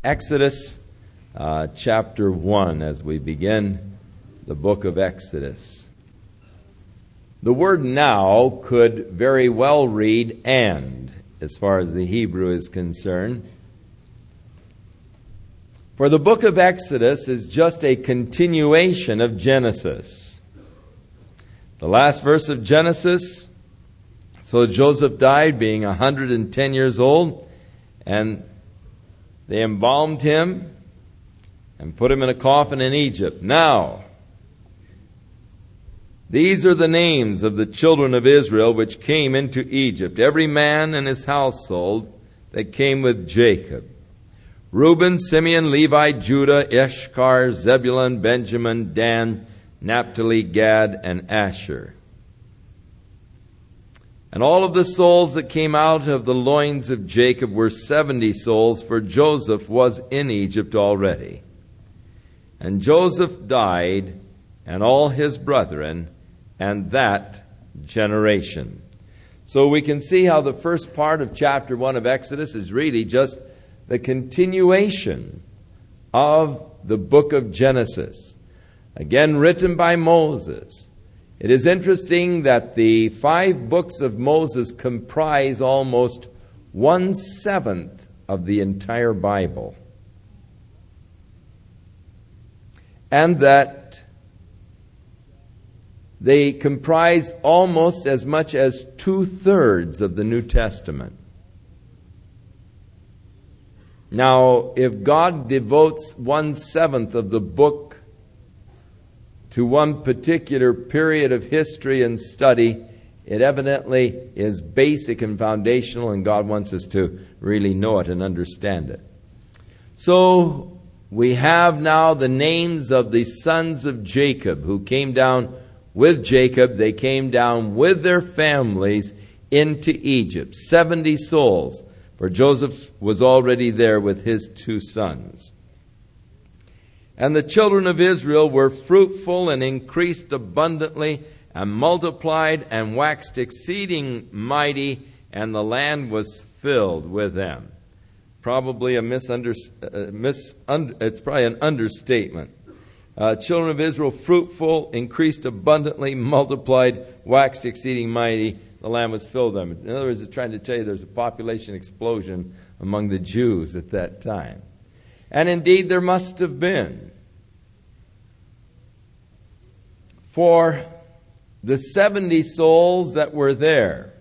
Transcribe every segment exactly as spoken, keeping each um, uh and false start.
Exodus uh, chapter one as we begin the book of Exodus. The word now could very well read and, as far as the Hebrew is concerned. For the book of Exodus is just a continuation of Genesis. The last verse of Genesis, so Joseph died being one hundred ten years old, and they embalmed him and put him in a coffin in Egypt. Now, these are the names of the children of Israel which came into Egypt, every man and his household that came with Jacob. Reuben, Simeon, Levi, Judah, Issachar, Zebulun, Benjamin, Dan, Naphtali, Gad, and Asher. And all of the souls that came out of the loins of Jacob were seventy souls, for Joseph was in Egypt already. And Joseph died, and all his brethren, and that generation. So we can see how the first part of chapter one of Exodus is really just the continuation of the book of Genesis, again written by Moses. It is interesting that the five books of Moses comprise almost one-seventh of the entire Bible. And that they comprise almost as much as two-thirds of the New Testament. Now, if God devotes one-seventh of the book to one particular period of history and study, it evidently is basic and foundational, and God wants us to really know it and understand it. So, we have now the names of the sons of Jacob who came down with Jacob. They came down with their families into Egypt. seventy souls, for Joseph was already there with his two sons. And the children of Israel were fruitful and increased abundantly and multiplied and waxed exceeding mighty, and the land was filled with them. Probably a misunderstanding. Uh, mis- un- it's probably an understatement. Uh, children of Israel fruitful, increased abundantly, multiplied, waxed exceeding mighty. The land was filled with them. In other words, it's trying to tell you there's a population explosion among the Jews at that time. And indeed, there must have been. For the seventy souls that were there,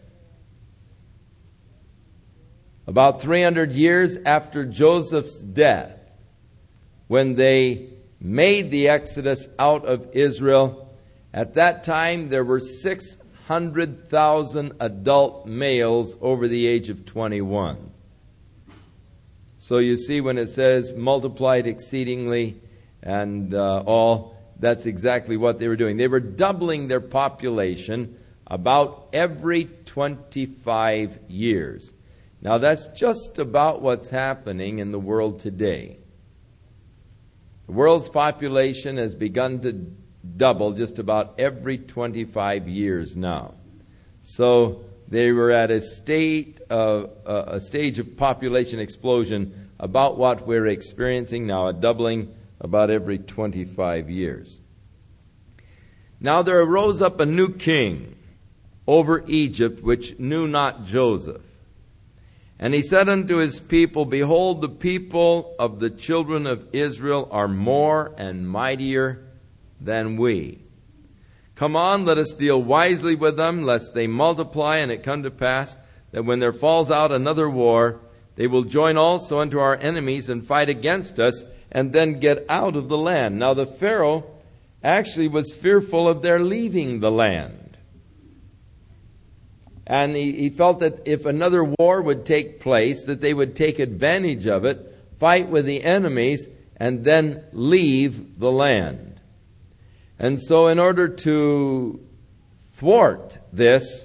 about three hundred years after Joseph's death, when they made the exodus out of Israel, at that time there were six hundred thousand adult males over the age of twenty-one. So you see, when it says multiplied exceedingly and uh, all, that's exactly what they were doing. They were doubling their population about every twenty-five years. Now that's just about what's happening in the world today. The world's population has begun to double just about every twenty-five years now. So they were at a state of uh, a stage of population explosion about what we're experiencing now, a doubling about every twenty-five years. Now there arose up a new king over Egypt, which knew not Joseph. And he said unto his people, Behold, the people of the children of Israel are more and mightier than we. Come on, let us deal wisely with them, lest they multiply, and it come to pass that when there falls out another war, they will join also unto our enemies and fight against us, and then get out of the land. Now the Pharaoh actually was fearful of their leaving the land. And he, he felt that if another war would take place, that they would take advantage of it, fight with the enemies, and then leave the land. And so in order to thwart this,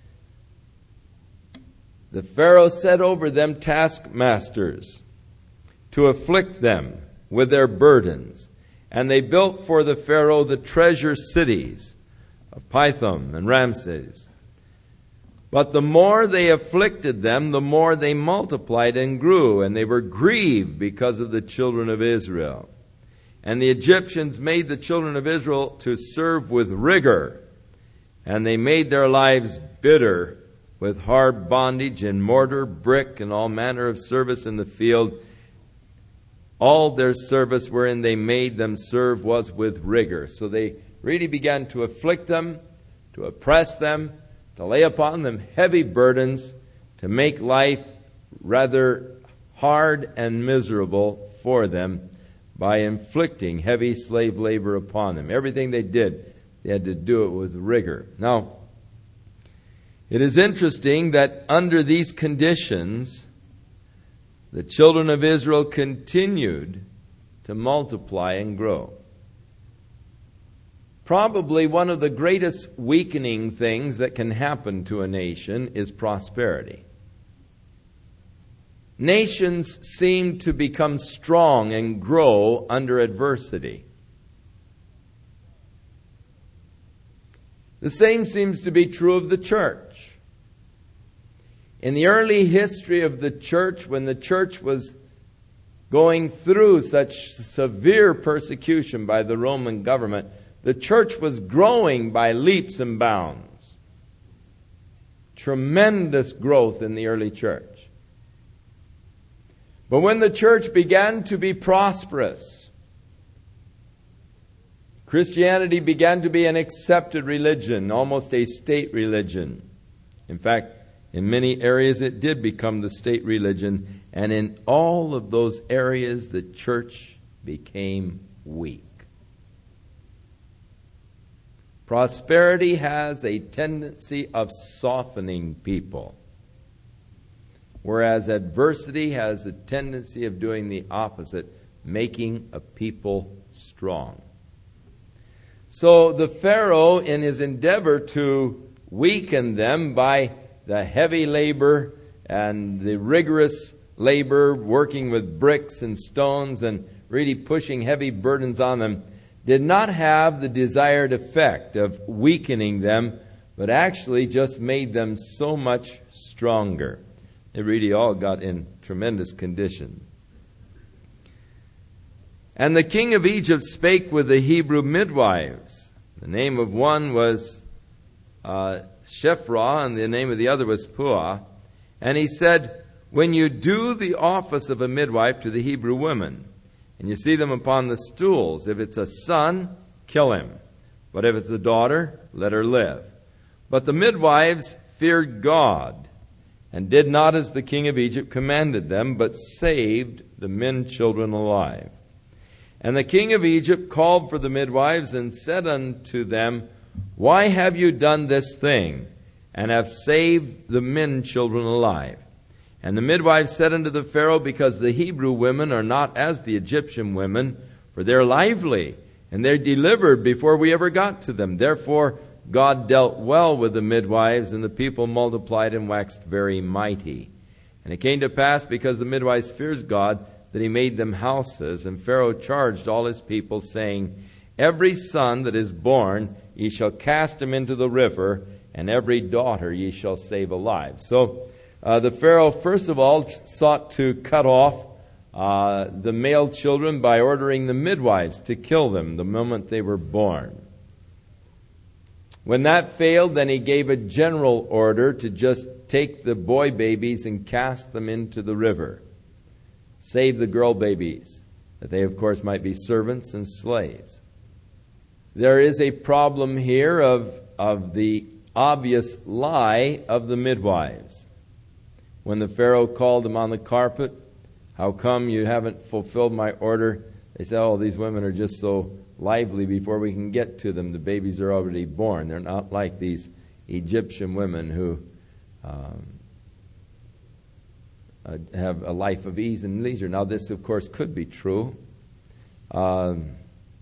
the Pharaoh set over them taskmasters to afflict them with their burdens. And they built for the Pharaoh the treasure cities of Pithom and Ramses, But the more they afflicted them, the more they multiplied and grew, and they were grieved because of the children of Israel. And the Egyptians made the children of Israel to serve with rigor, and they made their lives bitter with hard bondage and mortar, brick, and all manner of service in the field. All their service wherein they made them serve was with rigor. So they really began to afflict them, to oppress them, to lay upon them heavy burdens, to make life rather hard and miserable for them by inflicting heavy slave labor upon them. Everything they did, they had to do it with rigor. Now, it is interesting that under these conditions, the children of Israel continued to multiply and grow. Probably one of the greatest weakening things that can happen to a nation is prosperity. Nations seem to become strong and grow under adversity. The same seems to be true of the church. In the early history of the church, when the church was going through such severe persecution by the Roman government, the church was growing by leaps and bounds. Tremendous growth in the early church. But when the church began to be prosperous, Christianity began to be an accepted religion, almost a state religion. In fact, in many areas it did become the state religion, and in all of those areas the church became weak. Prosperity has a tendency of softening people, whereas adversity has a tendency of doing the opposite, making a people strong. So the Pharaoh, in his endeavor to weaken them by the heavy labor and the rigorous labor, working with bricks and stones and really pushing heavy burdens on them, did not have the desired effect of weakening them, but actually just made them so much stronger. They really all got in tremendous condition. And the king of Egypt spake with the Hebrew midwives. The name of one was uh, Shiphrah, and the name of the other was Puah. And he said, when you do the office of a midwife to the Hebrew women, and you see them upon the stools, if it's a son, kill him. But if it's a daughter, let her live. But the midwives feared God, and did not as the king of Egypt commanded them, but saved the men children alive. And the king of Egypt called for the midwives, and said unto them, why have you done this thing, and have saved the men children alive? And the midwives said unto the Pharaoh, because the Hebrew women are not as the Egyptian women, for they're lively, and they're delivered before we ever got to them. Therefore God dealt well with the midwives, and the people multiplied and waxed very mighty. And it came to pass, because the midwives feared God, that he made them houses. And Pharaoh charged all his people, saying, every son that is born ye shall cast him into the river, and every daughter ye shall save alive. So Uh, the Pharaoh, first of all, sought to cut off uh, the male children by ordering the midwives to kill them the moment they were born. When that failed, then he gave a general order to just take the boy babies and cast them into the river. Save the girl babies, that they, of course, might be servants and slaves. There is a problem here of, of the obvious lie of the midwives. When the Pharaoh called them on the carpet, how come you haven't fulfilled my order? They said, oh, these women are just so lively before we can get to them. The babies are already born. They're not like these Egyptian women who um, uh, have a life of ease and leisure. Now, this, of course, could be true. Um,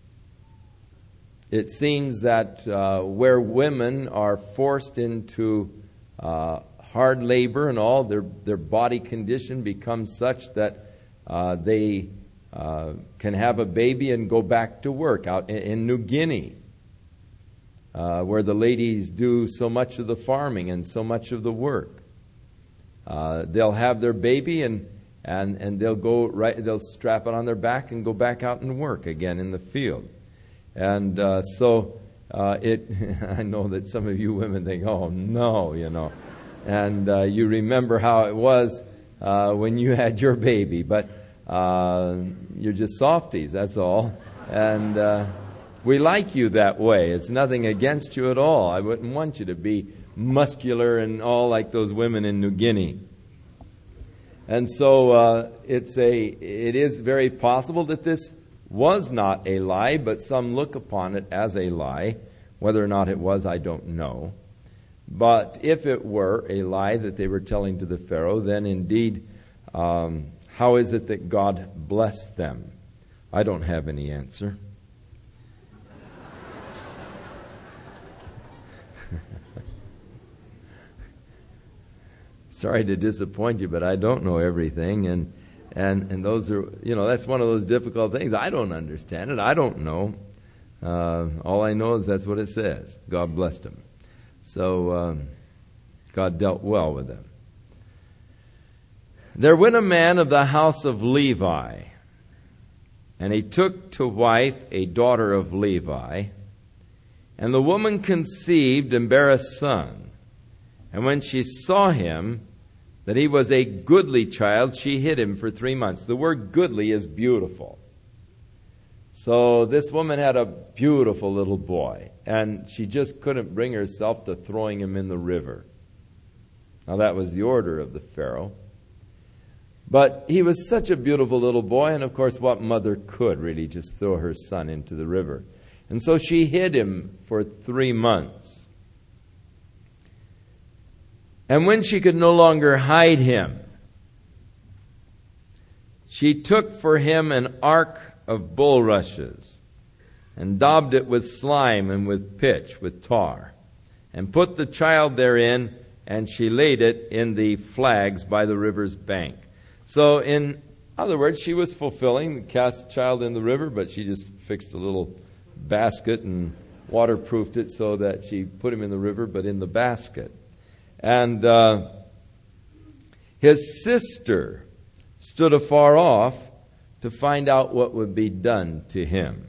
it seems that uh, where women are forced into uh, hard labor and all, their their body condition becomes such that uh, they uh, can have a baby and go back to work out in, in New Guinea. uh, where the ladies do so much of the farming and so much of the work. Uh, they'll have their baby and, and, and they'll go right, they'll strap it on their back and go back out and work again in the field. And uh, so uh, it, I know that some of you women think, oh no, you know. And uh, you remember how it was uh, when you had your baby. But uh, you're just softies, that's all. And uh, we like you that way. It's nothing against you at all. I wouldn't want you to be muscular and all like those women in New Guinea. And so uh, it's a, it is very possible that this was not a lie, but some look upon it as a lie. Whether or not it was, I don't know. But if it were a lie that they were telling to the Pharaoh, then indeed, um, how is it that God blessed them? I don't have any answer. Sorry to disappoint you, but I don't know everything, and and and those are, you know, that's one of those difficult things. I don't understand it. I don't know. Uh, all I know is that's what it says. God blessed them. So um, God dealt well with them. There went a man of the house of Levi, and he took to wife a daughter of Levi, and the woman conceived and bare a son. And when she saw him, that he was a goodly child, she hid him for three months. The word goodly is beautiful. So this woman had a beautiful little boy, and she just couldn't bring herself to throwing him in the river. Now that was the order of the Pharaoh. But he was such a beautiful little boy, and of course what mother could really just throw her son into the river? And so she hid him for three months. And when she could no longer hide him, she took for him an ark of bulrushes and daubed it with slime and with pitch, with tar, and put the child therein, and she laid it in the flags by the river's bank. So in other words, she was fulfilling, cast the child in the river, but she just fixed a little basket and waterproofed it so that she put him in the river, but in the basket. And uh, his sister stood afar off to find out what would be done to him.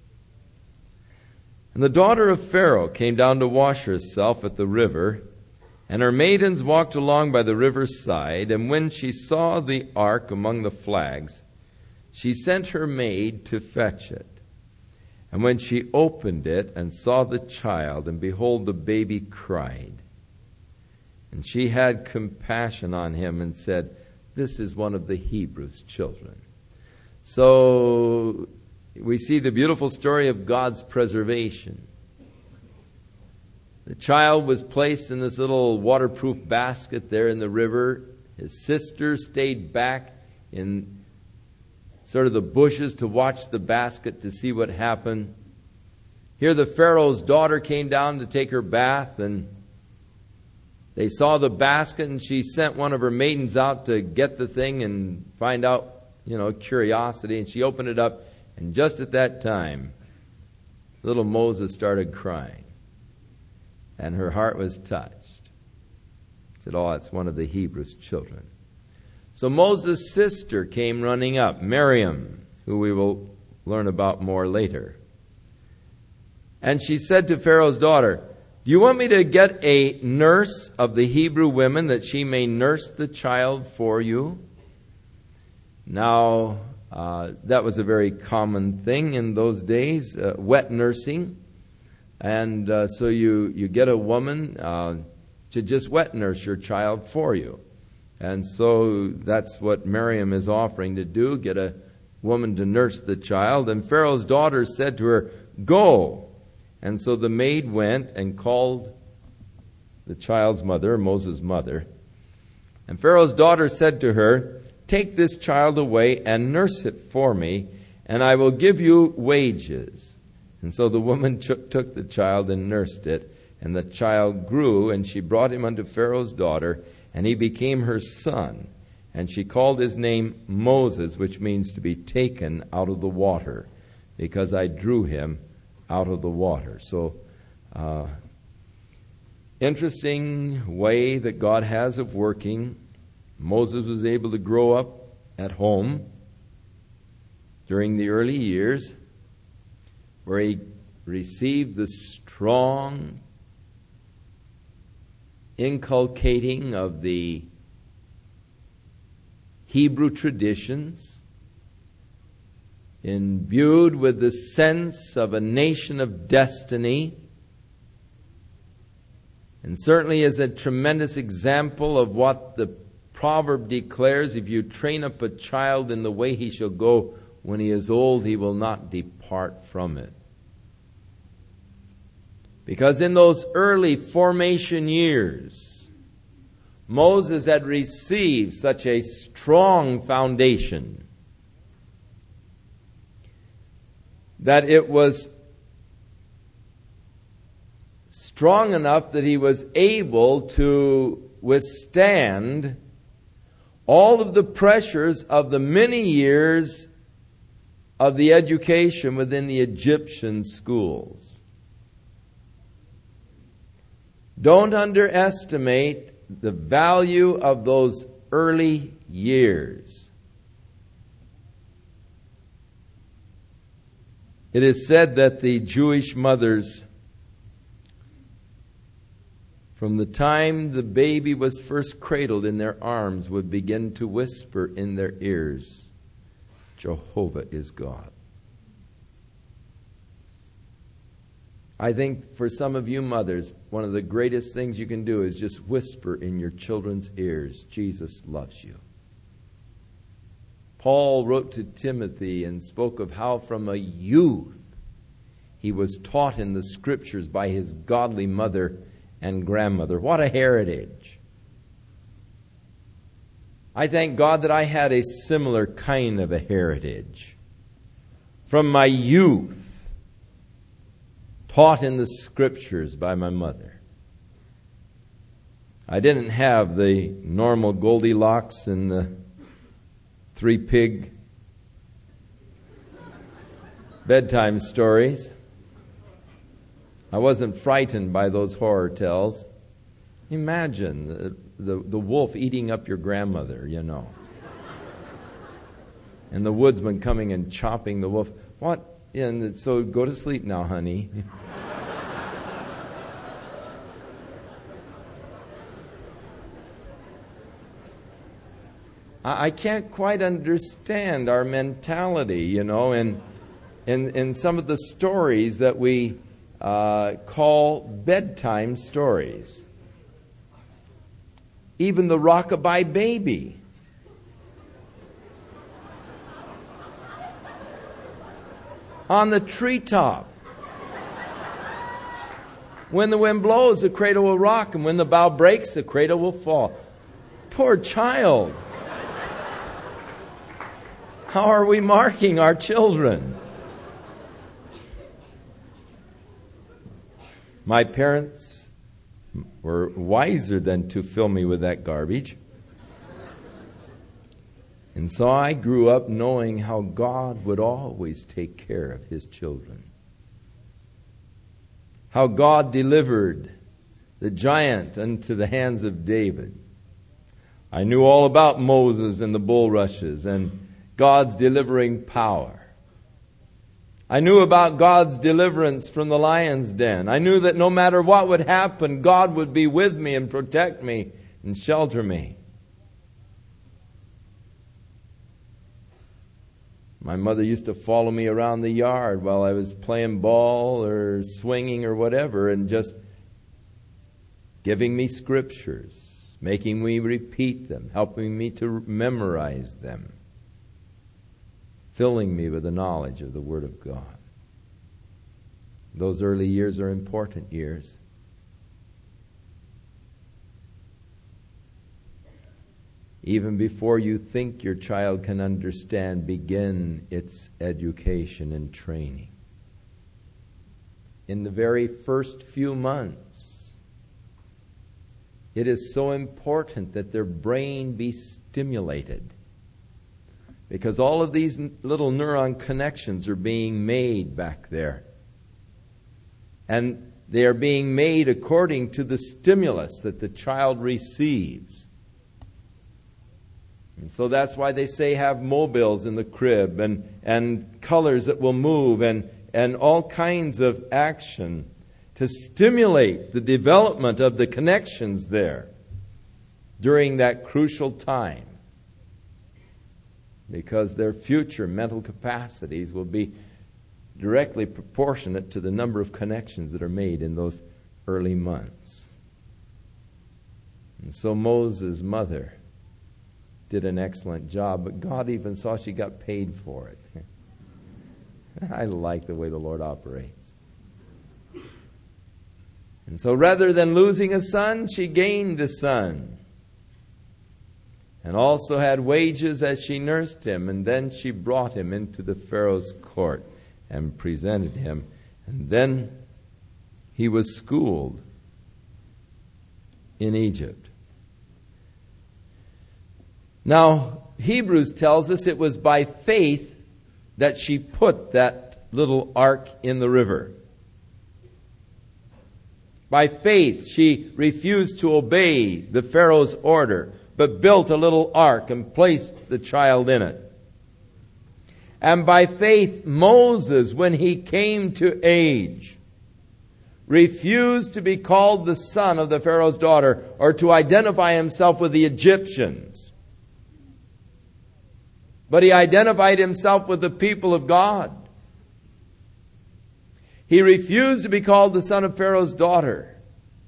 And the daughter of Pharaoh came down to wash herself at the river, and her maidens walked along by the river's side. And when she saw the ark among the flags, she sent her maid to fetch it. And when she opened it and saw the child, and behold, the baby cried. And she had compassion on him and said, "This is one of the Hebrews' children." So we see the beautiful story of God's preservation. The child was placed in this little waterproof basket there in the river. His sister stayed back in sort of the bushes to watch the basket to see what happened. Here the Pharaoh's daughter came down to take her bath, and they saw the basket, and she sent one of her maidens out to get the thing and find out, you know, curiosity. And she opened it up, and just at that time, little Moses started crying. And her heart was touched. She said, "Oh, it's one of the Hebrews' children." So Moses' sister came running up, Miriam, who we will learn about more later. And she said to Pharaoh's daughter, "Do you want me to get a nurse of the Hebrew women that she may nurse the child for you?" Now, uh, that was a very common thing in those days, uh, wet nursing. And uh, so you, you get a woman uh, to just wet nurse your child for you. And so that's what Miriam is offering to do, get a woman to nurse the child. And Pharaoh's daughter said to her, "Go." And so the maid went and called the child's mother, Moses' mother. And Pharaoh's daughter said to her, "Take this child away and nurse it for me, and I will give you wages." And so the woman took the child and nursed it, and the child grew, and she brought him unto Pharaoh's daughter, and he became her son. And she called his name Moses, which means to be taken out of the water, because I drew him out of the water. So Uh, interesting way that God has of working. Moses was able to grow up at home during the early years, where he received the strong inculcating of the Hebrew traditions, imbued with the sense of a nation of destiny, and certainly is a tremendous example of what the proverb declares: if you train up a child in the way he shall go, when he is old, he will not depart from it. Because in those early formation years, Moses had received such a strong foundation that it was strong enough that he was able to withstand all of the pressures of the many years of the education within the Egyptian schools. Don't underestimate the value of those early years. It is said that the Jewish mothers, from the time the baby was first cradled in their arms, would begin to whisper in their ears, "Jehovah is God." I think for some of you mothers, one of the greatest things you can do is just whisper in your children's ears, "Jesus loves you." Paul wrote to Timothy and spoke of how from a youth he was taught in the Scriptures by his godly mother and grandmother. What a heritage! I thank God that I had a similar kind of a heritage. From my youth, taught in the Scriptures by my mother. I didn't have the normal Goldilocks and the three pig bedtime stories. I wasn't frightened by those horror tales. Imagine the, the, the wolf eating up your grandmother, you know. And the woodsman coming and chopping the wolf. What? And so go to sleep now, honey. I can't quite understand our mentality, you know, in, in, in some of the stories that we uh, call bedtime stories. Even the Rockabye Baby. On the treetop. When the wind blows, the cradle will rock, and when the bough breaks, the cradle will fall. Poor child. How are we marking our children? My parents were wiser than to fill me with that garbage. And so I grew up knowing how God would always take care of His children. How God delivered the giant into the hands of David. I knew all about Moses and the bulrushes and God's delivering power. I knew about God's deliverance from the lion's den. I knew that no matter what would happen, God would be with me and protect me and shelter me. My mother used to follow me around the yard while I was playing ball or swinging or whatever, and just giving me scriptures, making me repeat them, helping me to memorize them, filling me with the knowledge of the Word of God. Those early years are important years. Even before you think your child can understand, begin its education and training. In the very first few months, it is so important that their brain be stimulated, because all of these little neuron connections are being made back there. And they are being made according to the stimulus that the child receives. And so that's why they say have mobiles in the crib and, and colors that will move and, and all kinds of action to stimulate the development of the connections there during that crucial time. Because their future mental capacities will be directly proportionate to the number of connections that are made in those early months. And so Moses' mother did an excellent job, but God even saw she got paid for it. I like the way the Lord operates. And so rather than losing a son, she gained a son. And also had wages as she nursed him. And then she brought him into the Pharaoh's court and presented him. And then he was schooled in Egypt. Now, Hebrews tells us it was by faith that she put that little ark in the river. By faith, she refused to obey the Pharaoh's order, but built a little ark and placed the child in it. And by faith, Moses, when he came to age, refused to be called the son of the Pharaoh's daughter or to identify himself with the Egyptians. But he identified himself with the people of God. He refused to be called the son of Pharaoh's daughter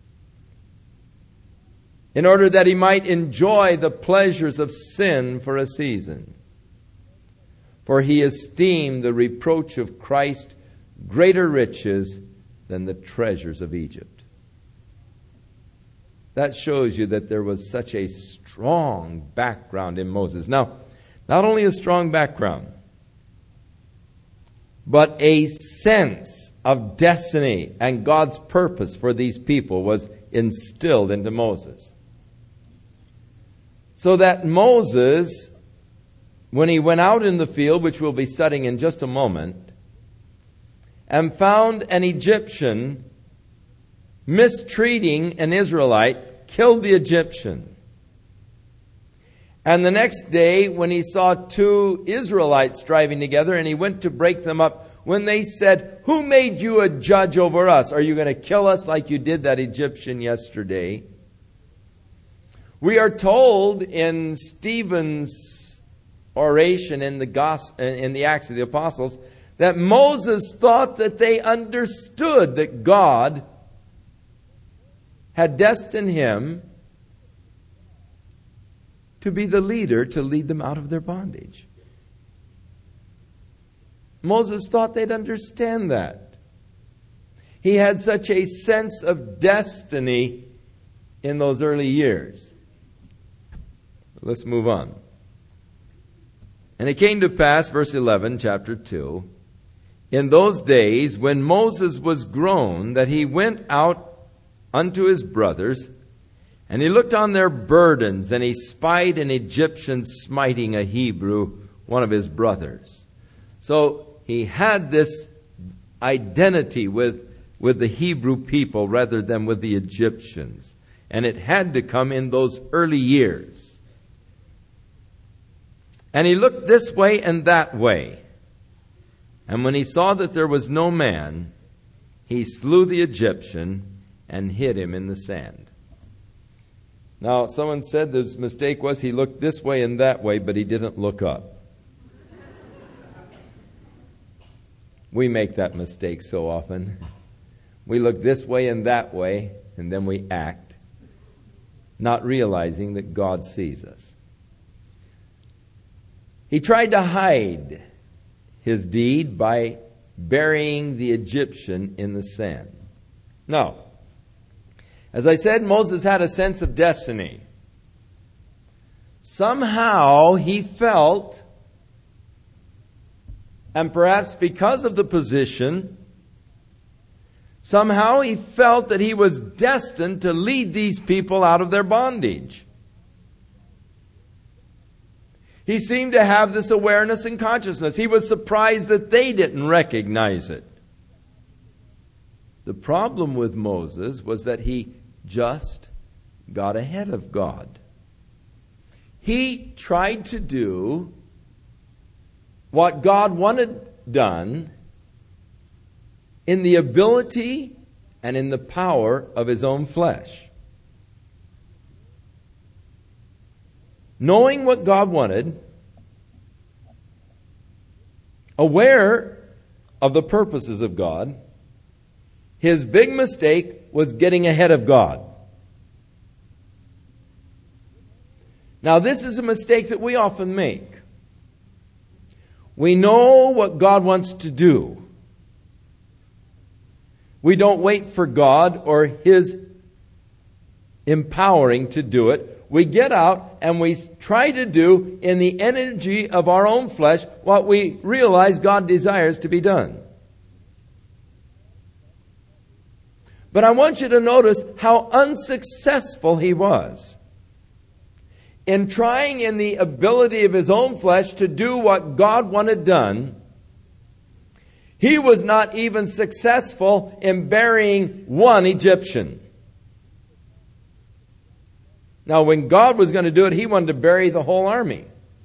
in order that he might enjoy the pleasures of sin for a season. For he esteemed the reproach of Christ greater riches than the treasures of Egypt. That shows you that there was such a strong background in Moses. Now, not only a strong background, but a sense of destiny and God's purpose for these people was instilled into Moses. So that Moses, when he went out in the field, which we'll be studying in just a moment, and found an Egyptian mistreating an Israelite, killed the Egyptian. And the next day, when he saw two Israelites striving together, and he went to break them up, when they said, "Who made you a judge over us? Are you going to kill us like you did that Egyptian yesterday?" We are told in Stephen's oration in the Gospel, in the Acts of the Apostles, that Moses thought that they understood that God had destined him to be the leader to lead them out of their bondage. Moses thought they'd understand that. He had such a sense of destiny in those early years. Let's move on. And it came to pass, verse eleven, chapter two, in those days when Moses was grown, that he went out unto his brothers, and he looked on their burdens, and he spied an Egyptian smiting a Hebrew, one of his brothers. So he had this identity with, with the Hebrew people rather than with the Egyptians. And it had to come in those early years. And he looked this way and that way. And when he saw that there was no man, he slew the Egyptian and hid him in the sand. Now, someone said his mistake was he looked this way and that way, but he didn't look up. We make that mistake so often. We look this way and that way, and then we act, not realizing that God sees us. He tried to hide his deed by burying the Egyptian in the sand. Now, as I said, Moses had a sense of destiny. Somehow he felt, and perhaps because of the position, somehow he felt that he was destined to lead these people out of their bondage. He seemed to have this awareness and consciousness. He was surprised that they didn't recognize it. The problem with Moses was that he just got ahead of God. He tried to do what God wanted done in the ability and in the power of his own flesh. Knowing what God wanted, aware of the purposes of God, his big mistake was getting ahead of God. Now, this is a mistake that we often make. We know what God wants to do. We don't wait for God or His empowering to do it. We get out and we try to do in the energy of our own flesh what we realize God desires to be done. But I want you to notice how unsuccessful he was in trying in the ability of his own flesh to do what God wanted done. He was not even successful in burying one Egyptian. Now, when God was going to do it, He wanted to bury the whole army,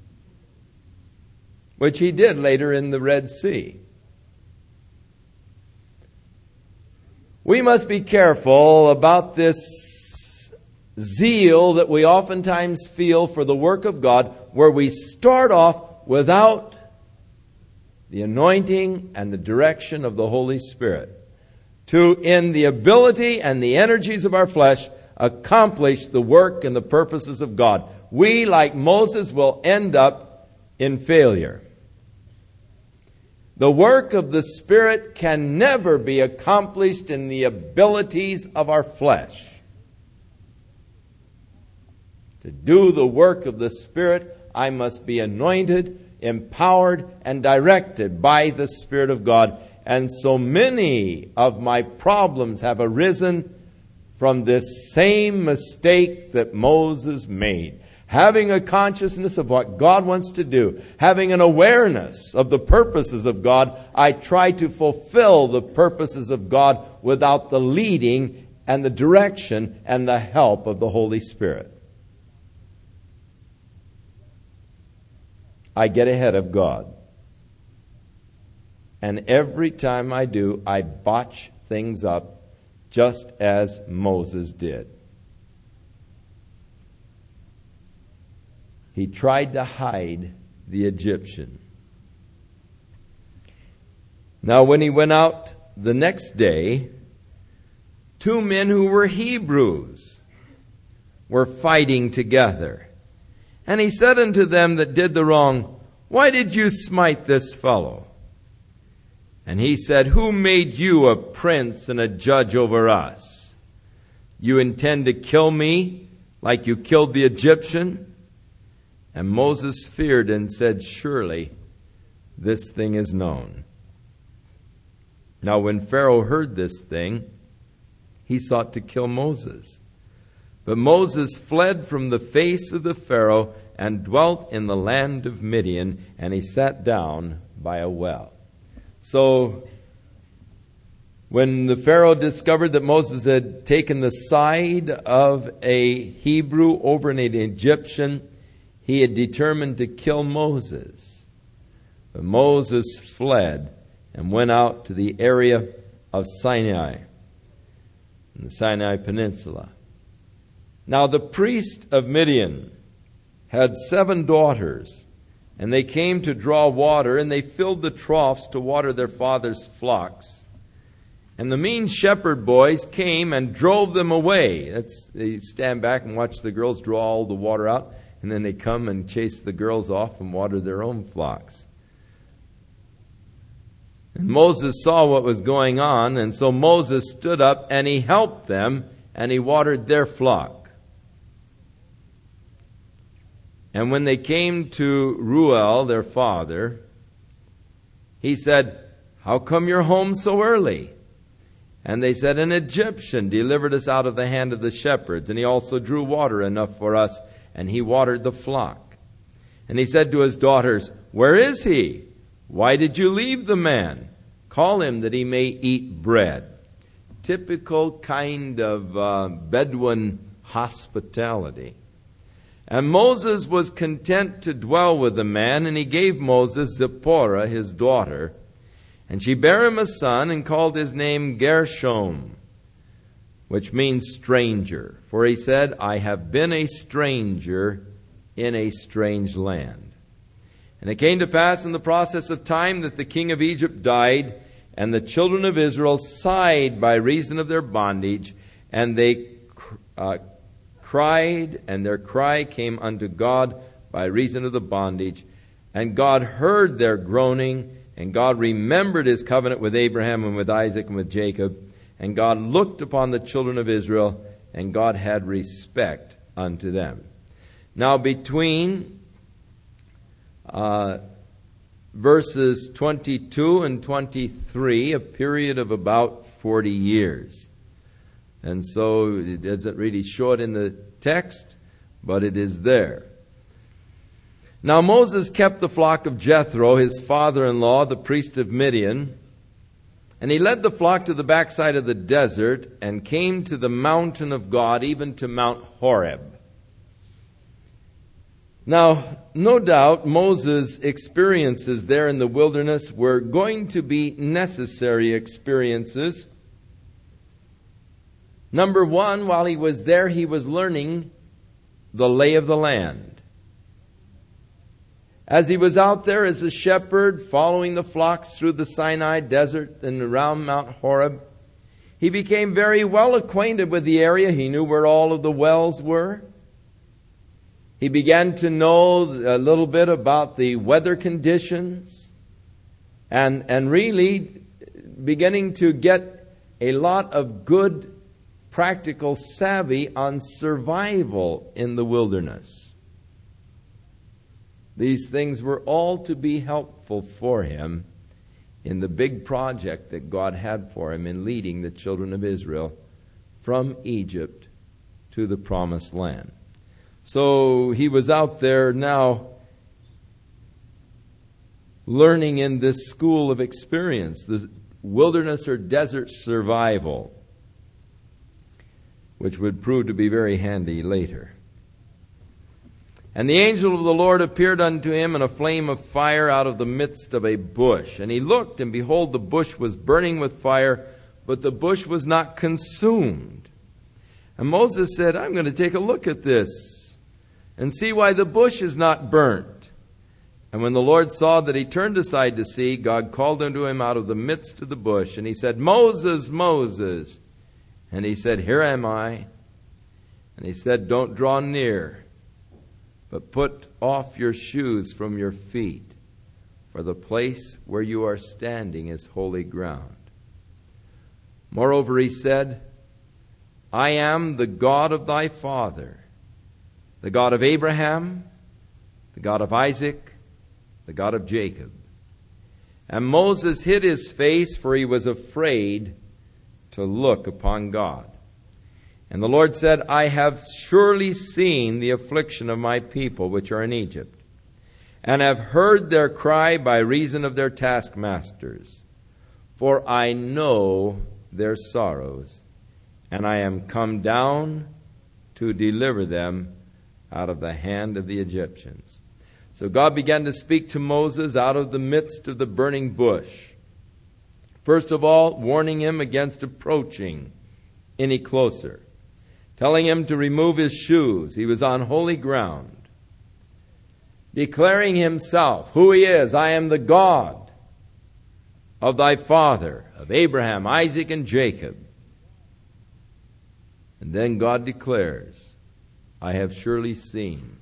which He did later in the Red Sea. We must be careful about this zeal that we oftentimes feel for the work of God, where we start off without the anointing and the direction of the Holy Spirit to, in the ability and the energies of our flesh, accomplish the work and the purposes of God. We, like Moses, will end up in failure. The work of the Spirit can never be accomplished in the abilities of our flesh. To do the work of the Spirit, I must be anointed, empowered, and directed by the Spirit of God. And so many of my problems have arisen from this same mistake that Moses made. Having a consciousness of what God wants to do, having an awareness of the purposes of God, I try to fulfill the purposes of God without the leading and the direction and the help of the Holy Spirit. I get ahead of God. And every time I do, I botch things up, just as Moses did. He tried to hide the Egyptian. Now, when he went out the next day, two men who were Hebrews were fighting together. And he said unto them that did the wrong, Why did you smite this fellow? And he said, Who made you a prince and a judge over us? You intend to kill me like you killed the Egyptian? And Moses feared and said, Surely this thing is known. Now when Pharaoh heard this thing, he sought to kill Moses. But Moses fled from the face of the Pharaoh and dwelt in the land of Midian, and he sat down by a well. So, when the Pharaoh discovered that Moses had taken the side of a Hebrew over an Egyptian, he had determined to kill Moses. But Moses fled and went out to the area of Sinai, in the Sinai Peninsula. Now the priest of Midian had seven daughters, and they came to draw water, and they filled the troughs to water their father's flocks. And the mean shepherd boys came and drove them away. That's, they stand back and watch the girls draw all the water out, and then they come and chase the girls off and water their own flocks. And Moses saw what was going on, and so Moses stood up and he helped them, and he watered their flock. And when they came to Reuel, their father, he said, How come you're home so early? And they said, An Egyptian delivered us out of the hand of the shepherds, and he also drew water enough for us, and he watered the flock. And he said to his daughters, Where is he? Why did you leave the man? Call him that he may eat bread. typical kind of uh, Bedouin hospitality. And Moses was content to dwell with the man, and he gave Moses Zipporah, his daughter. And she bare him a son, and called his name Gershom, which means stranger. For he said, I have been a stranger in a strange land. And it came to pass in the process of time that the king of Egypt died, and the children of Israel sighed by reason of their bondage, and they uh, cried, and their cry came unto God by reason of the bondage. And God heard their groaning, and God remembered his covenant with Abraham and with Isaac and with Jacob. And God looked upon the children of Israel, and God had respect unto them. Now between uh, verses twenty-two and twenty-three, a period of about forty years. And so it doesn't really show it in the text, but it is there. Now Moses kept the flock of Jethro, his father-in-law, the priest of Midian, and he led the flock to the backside of the desert and came to the mountain of God, even to Mount Horeb. Now, no doubt Moses' experiences there in the wilderness were going to be necessary experiences. Number one, while he was there, he was learning the lay of the land. As he was out there as a shepherd, following the flocks through the Sinai desert and around Mount Horeb, he became very well acquainted with the area. He knew where all of the wells were. He began to know a little bit about the weather conditions, and, and really beginning to get a lot of good practical savvy on survival in the wilderness. These things were all to be helpful for him in the big project that God had for him in leading the children of Israel from Egypt to the promised land. So he was out there now learning in this school of experience, the wilderness or desert survival, which would prove to be very handy later. And the angel of the Lord appeared unto him in a flame of fire out of the midst of a bush. And he looked, and behold, the bush was burning with fire, but the bush was not consumed. And Moses said, I'm going to take a look at this and see why the bush is not burnt. And when the Lord saw that he turned aside to see, God called unto him out of the midst of the bush. And he said, Moses, Moses. And he said, Here am I. And he said, Don't draw near, but put off your shoes from your feet, for the place where you are standing is holy ground. Moreover, he said, I am the God of thy father, the God of Abraham, the God of Isaac, the God of Jacob. And Moses hid his face, for he was afraid to look upon God. And the Lord said, I have surely seen the affliction of my people which are in Egypt, and have heard their cry by reason of their taskmasters. For I know their sorrows, and I am come down to deliver them out of the hand of the Egyptians. So God began to speak to Moses out of the midst of the burning bush. First of all, warning him against approaching any closer, telling him to remove his shoes. He was on holy ground. Declaring himself, who he is. I am the God of thy father, of Abraham, Isaac, and Jacob. And then God declares, I have surely seen.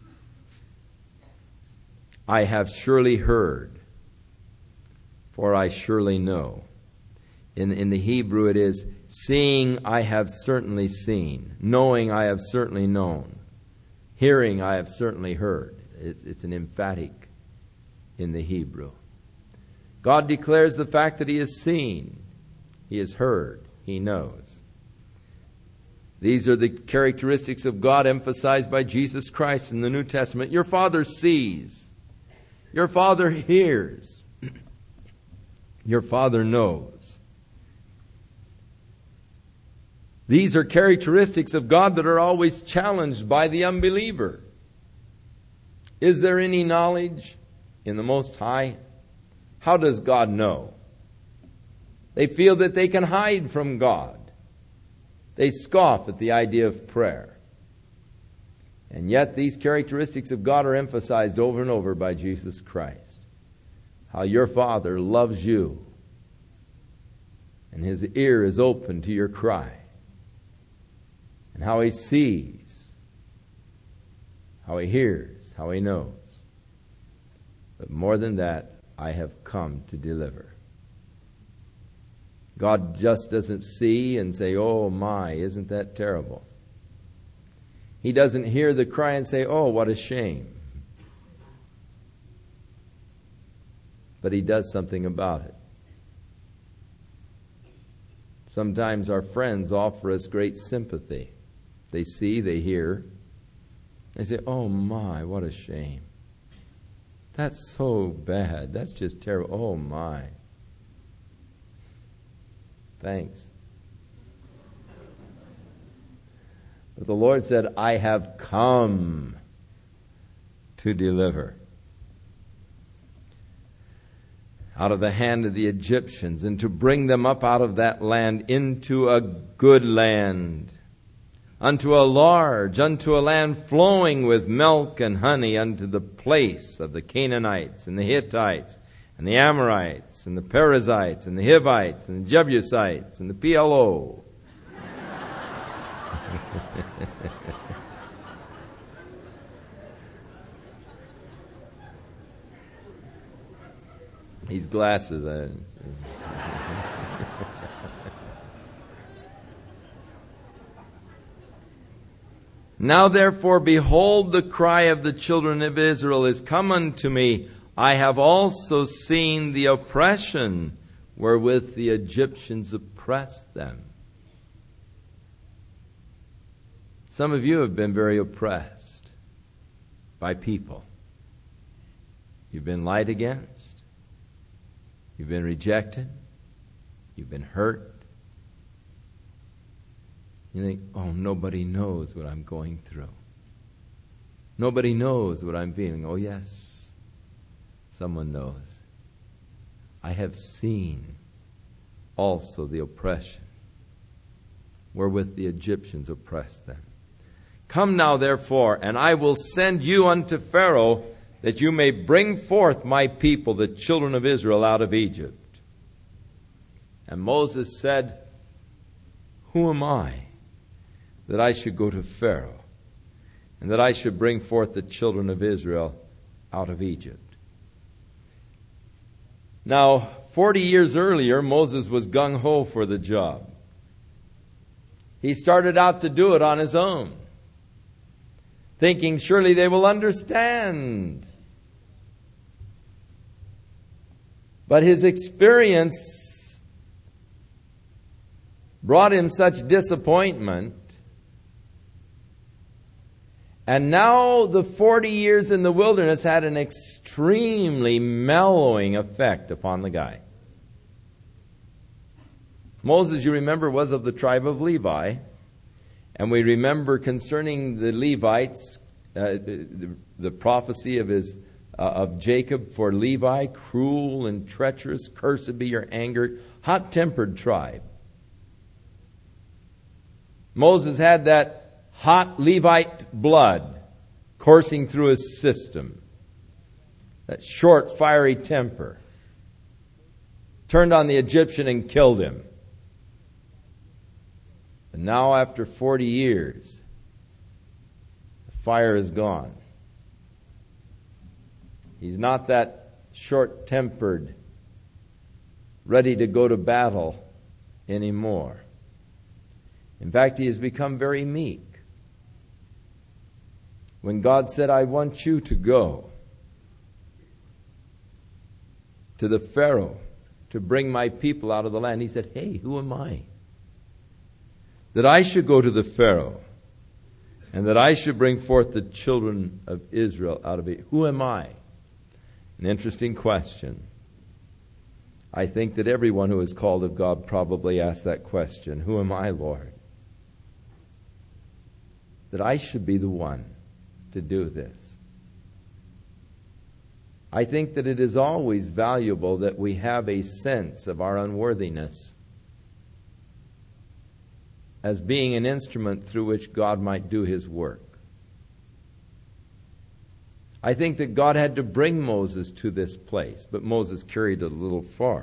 I have surely heard. For I surely know. In, in the Hebrew it is, seeing I have certainly seen. Knowing I have certainly known. Hearing I have certainly heard. It's, it's an emphatic in the Hebrew. God declares the fact that he has seen. He has heard. He knows. These are the characteristics of God emphasized by Jesus Christ in the New Testament. Your Father sees. Your Father hears. Your Father knows. These are characteristics of God that are always challenged by the unbeliever. Is there any knowledge in the Most High? How does God know? They feel that they can hide from God. They scoff at the idea of prayer. And yet these characteristics of God are emphasized over and over by Jesus Christ. How your Father loves you, and His ear is open to your cry. And how He sees, how He hears, how He knows. But more than that, I have come to deliver. God just doesn't see and say, oh my, isn't that terrible? He doesn't hear the cry and say, oh, what a shame. But He does something about it. Sometimes our friends offer us great sympathy. They see, they hear. They say, oh my, what a shame. That's so bad. That's just terrible. Oh my. Thanks. But the Lord said, I have come to deliver. Out of the hand of the Egyptians, and to bring them up out of that land into a good land, unto a large, unto a land flowing with milk and honey, unto the place of the Canaanites and the Hittites and the Amorites and the Perizzites and the Hivites and the Jebusites and the P L O. These glasses. I... Now therefore, behold, the cry of the children of Israel is come unto me. I have also seen the oppression wherewith the Egyptians oppressed them. Some of you have been very oppressed by people. You've been lied against. You've been rejected. You've been hurt. You think, oh, nobody knows what I'm going through. Nobody knows what I'm feeling. Oh, yes, someone knows. I have seen also the oppression wherewith the Egyptians oppressed them. Come now, therefore, and I will send you unto Pharaoh, that you may bring forth my people, the children of Israel, out of Egypt. And Moses said, who am I, that I should go to Pharaoh, and that I should bring forth the children of Israel out of Egypt? Now, forty years earlier, Moses was gung-ho for the job. He started out to do it on his own, thinking surely they will understand. But his experience brought him such disappointment. And now the forty years in the wilderness had an extremely mellowing effect upon the guy. Moses, you remember, was of the tribe of Levi. And we remember concerning the Levites, uh, the, the prophecy of his uh, of Jacob for Levi, cruel and treacherous, cursed be your anger, hot-tempered tribe. Moses had that hot Levite blood coursing through his system. That short, fiery temper. Turned on the Egyptian and killed him. And now after forty years, the fire is gone. He's not that short-tempered, ready to go to battle anymore. In fact, he has become very meek. When God said, I want you to go to the Pharaoh to bring my people out of the land, he said, hey, who am I? That I should go to the Pharaoh and that I should bring forth the children of Israel out of it. Who am I? An interesting question. I think that everyone who is called of God probably asks that question. Who am I, Lord? that I should be the one to do this. I think that it is always valuable that we have a sense of our unworthiness as being an instrument through which God might do His work. I think that God had to bring Moses to this place, but Moses carried it a little far.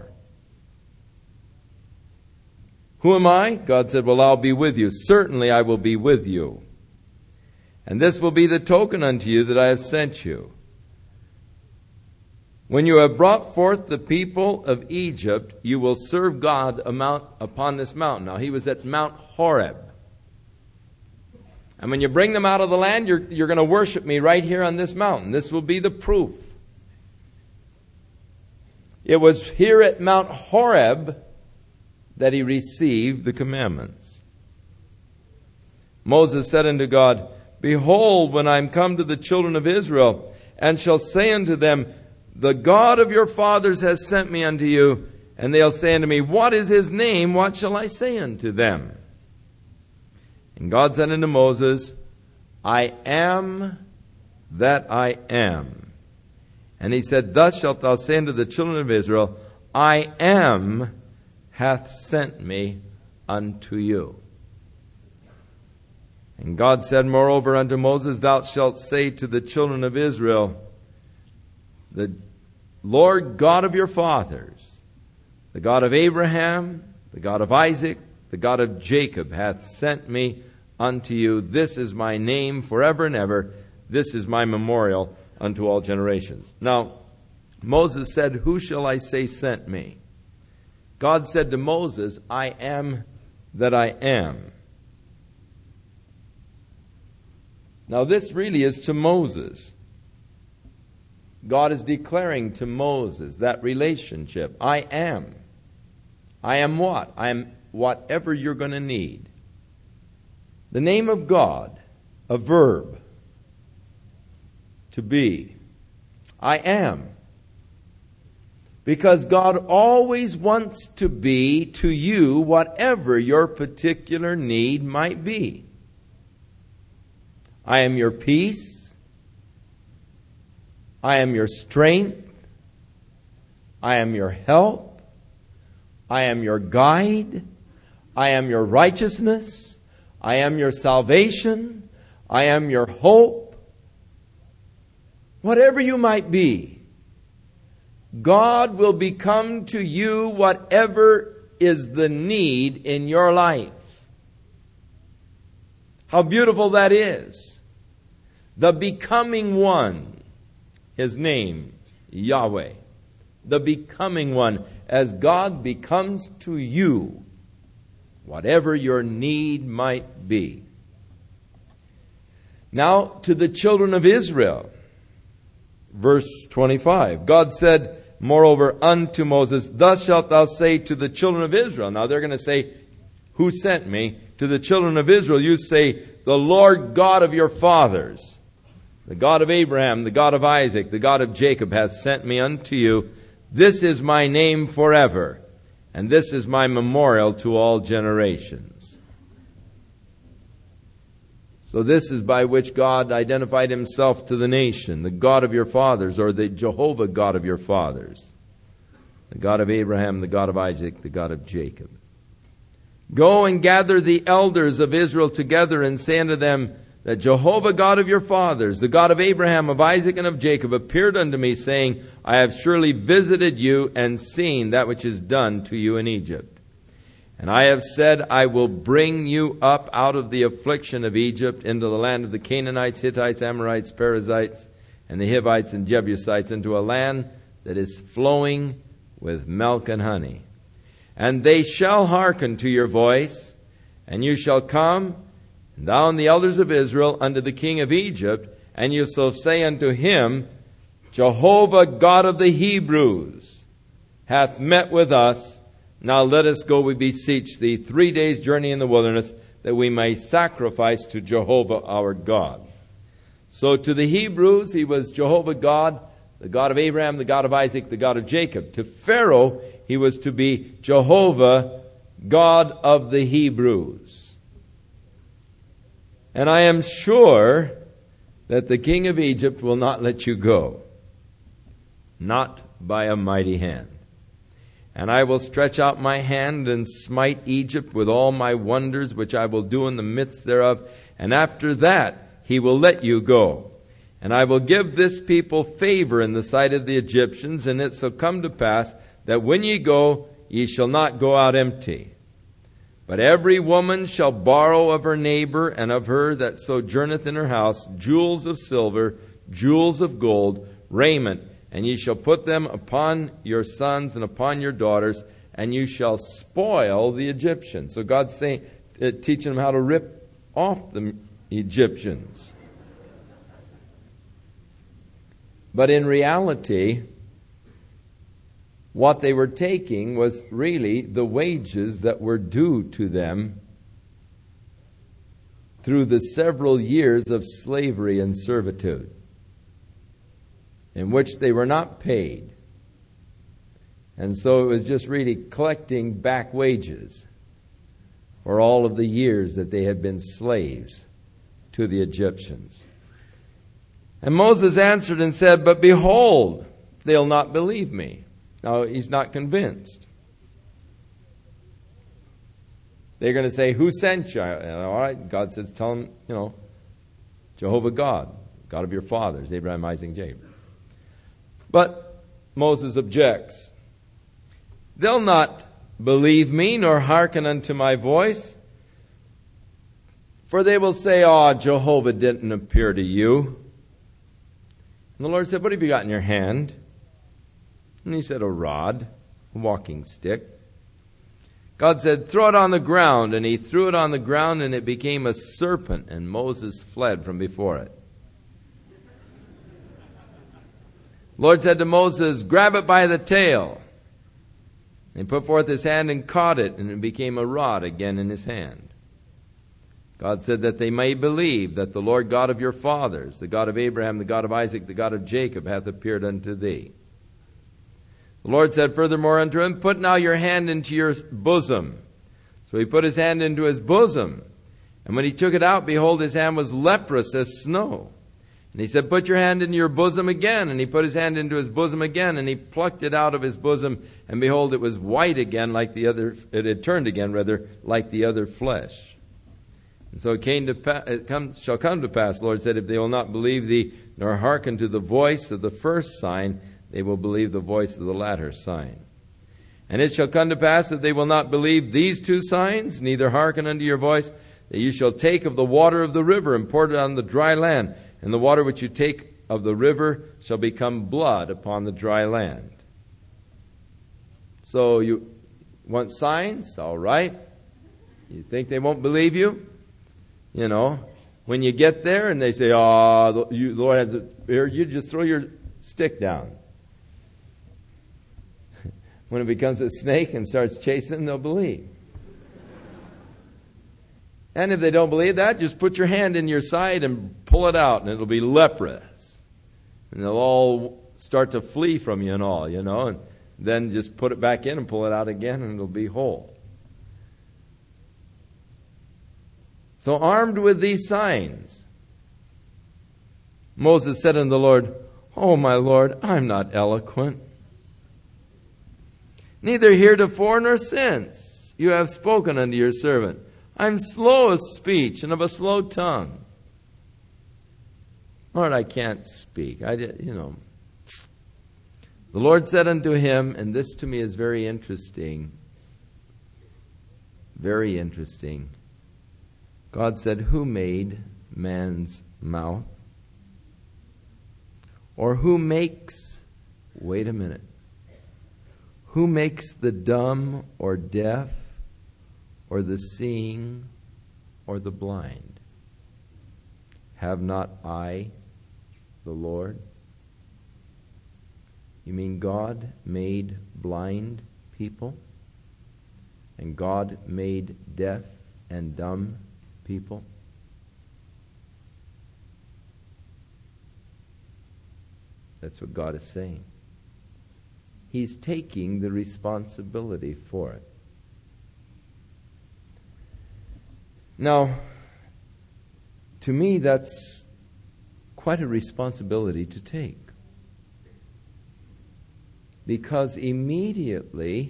Who am I? God said, well, I'll be with you. Certainly I will be with you. And this will be the token unto you that I have sent you. When you have brought forth the people of Egypt, you will serve God upon this mountain. Now, he was at Mount Horeb. And when you bring them out of the land, you're, you're going to worship me right here on this mountain. This will be the proof. It was here at Mount Horeb that he received the commandments. Moses said unto God, behold, when I am come to the children of Israel, and shall say unto them, the God of your fathers has sent me unto you. And they'll say unto me, what is his name? What shall I say unto them? And God said unto Moses, I am that I am. And he said, thus shalt thou say unto the children of Israel, I am hath sent me unto you. And God said moreover unto Moses, thou shalt say to the children of Israel, the Lord God of your fathers, the God of Abraham, the God of Isaac, the God of Jacob hath sent me unto you. This is my name forever and ever. This is my memorial unto all generations. Now, Moses said, who shall I say sent me? God said to Moses, I am that I am. Now, this really is to Moses. God is declaring to Moses that relationship. I am. I am what? I am whatever you're going to need. The name of God, a verb, to be. I am. Because God always wants to be to you whatever your particular need might be. I am your peace. I am your strength. I am your help. I am your guide. I am your righteousness. I am your salvation. I am your hope. Whatever you might be, God will become to you whatever is the need in your life. How beautiful that is. The becoming one. His name, Yahweh. The becoming one. As God becomes to you whatever your need might be. Now to the children of Israel. Verse twenty-five. God said, moreover, unto Moses, thus shalt thou say to the children of Israel. Now they're going to say, who sent me? To the children of Israel, you say, the Lord God of your fathers, the God of Abraham, the God of Isaac, the God of Jacob hath sent me unto you. This is my name forever, and this is my memorial to all generations. So this is by which God identified himself to the nation, the God of your fathers, or the Jehovah God of your fathers, the God of Abraham, the God of Isaac, the God of Jacob. Go and gather the elders of Israel together and say unto them, that Jehovah God of your fathers, the God of Abraham, of Isaac, and of Jacob, appeared unto me, saying, I have surely visited you and seen that which is done to you in Egypt. And I have said, I will bring you up out of the affliction of Egypt into the land of the Canaanites, Hittites, Amorites, Perizzites, and the Hivites and Jebusites, into a land that is flowing with milk and honey. And they shall hearken to your voice, and you shall come, and thou and the elders of Israel, unto the king of Egypt, and you shall say unto him, Jehovah God of the Hebrews hath met with us. Now let us go, we beseech thee, three days' journey in the wilderness, that we may sacrifice to Jehovah our God. So to the Hebrews, he was Jehovah God, the God of Abraham, the God of Isaac, the God of Jacob. To Pharaoh, he was to be Jehovah, God of the Hebrews. And I am sure that the king of Egypt will not let you go, not by a mighty hand. And I will stretch out my hand and smite Egypt with all my wonders, which I will do in the midst thereof. And after that he will let you go. And I will give this people favor in the sight of the Egyptians, and it shall come to pass that when ye go, ye shall not go out empty. But every woman shall borrow of her neighbor and of her that sojourneth in her house jewels of silver, jewels of gold, raiment, and ye shall put them upon your sons and upon your daughters, and you shall spoil the Egyptians. So God's saying, uh, teaching them how to rip off the Egyptians. But in reality, what they were taking was really the wages that were due to them through the several years of slavery and servitude, in which they were not paid. And so it was just really collecting back wages for all of the years that they had been slaves to the Egyptians. And Moses answered and said, but behold, they'll not believe me. Now, he's not convinced. They're going to say, who sent you? And, all right, God says, tell them, you know, Jehovah God, God of your fathers, Abraham, Isaac, Jacob. But Moses objects. They'll not believe me, nor hearken unto my voice. For they will say, oh, Jehovah didn't appear to you. And the Lord said, what have you got in your hand? And he said, a rod, a walking stick. God said, throw it on the ground. And he threw it on the ground, and it became a serpent, and Moses fled from before it. The Lord said to Moses, grab it by the tail. And he put forth his hand and caught it, and it became a rod again in his hand. God said that they may believe that the Lord God of your fathers, the God of Abraham, the God of Isaac, the God of Jacob, hath appeared unto thee. The Lord said furthermore unto him, put now your hand into your bosom. So he put his hand into his bosom. And when he took it out, behold, his hand was leprous as snow. And he said, put your hand into your bosom again. And he put his hand into his bosom again, and he plucked it out of his bosom. And behold, it was white again, like the other, it had turned again, rather, like the other flesh. And so it came to pa- it come, shall come to pass, the Lord said, if they will not believe thee, nor hearken to the voice of the first sign, they will believe the voice of the latter sign. And it shall come to pass that they will not believe these two signs, neither hearken unto your voice, that you shall take of the water of the river and pour it on the dry land, and the water which you take of the river shall become blood upon the dry land. So you want signs? All right. You think they won't believe you? You know, when you get there and they say, oh, you, the Lord has it here, you just throw your stick down. When it becomes a snake and starts chasing them, they'll believe. And if they don't believe that, just put your hand in your side and pull it out, and it'll be leprous. And they'll all start to flee from you and all, you know, and then just put it back in and pull it out again, and it'll be whole. So armed with these signs, Moses said unto the Lord, oh, my Lord, I'm not eloquent, neither heretofore nor since you have spoken unto your servant. I'm slow of speech and of a slow tongue. Lord, I can't speak. I, you know. The Lord said unto him, and this to me is very interesting, very interesting. God said, who made man's mouth? Or who makes, wait a minute, who makes the dumb or deaf or the seeing or the blind? Have not I, the Lord? You mean God made blind people? And God made deaf and dumb people? That's what God is saying. He's taking the responsibility for it. Now, To me, that's quite a responsibility to take. Because immediately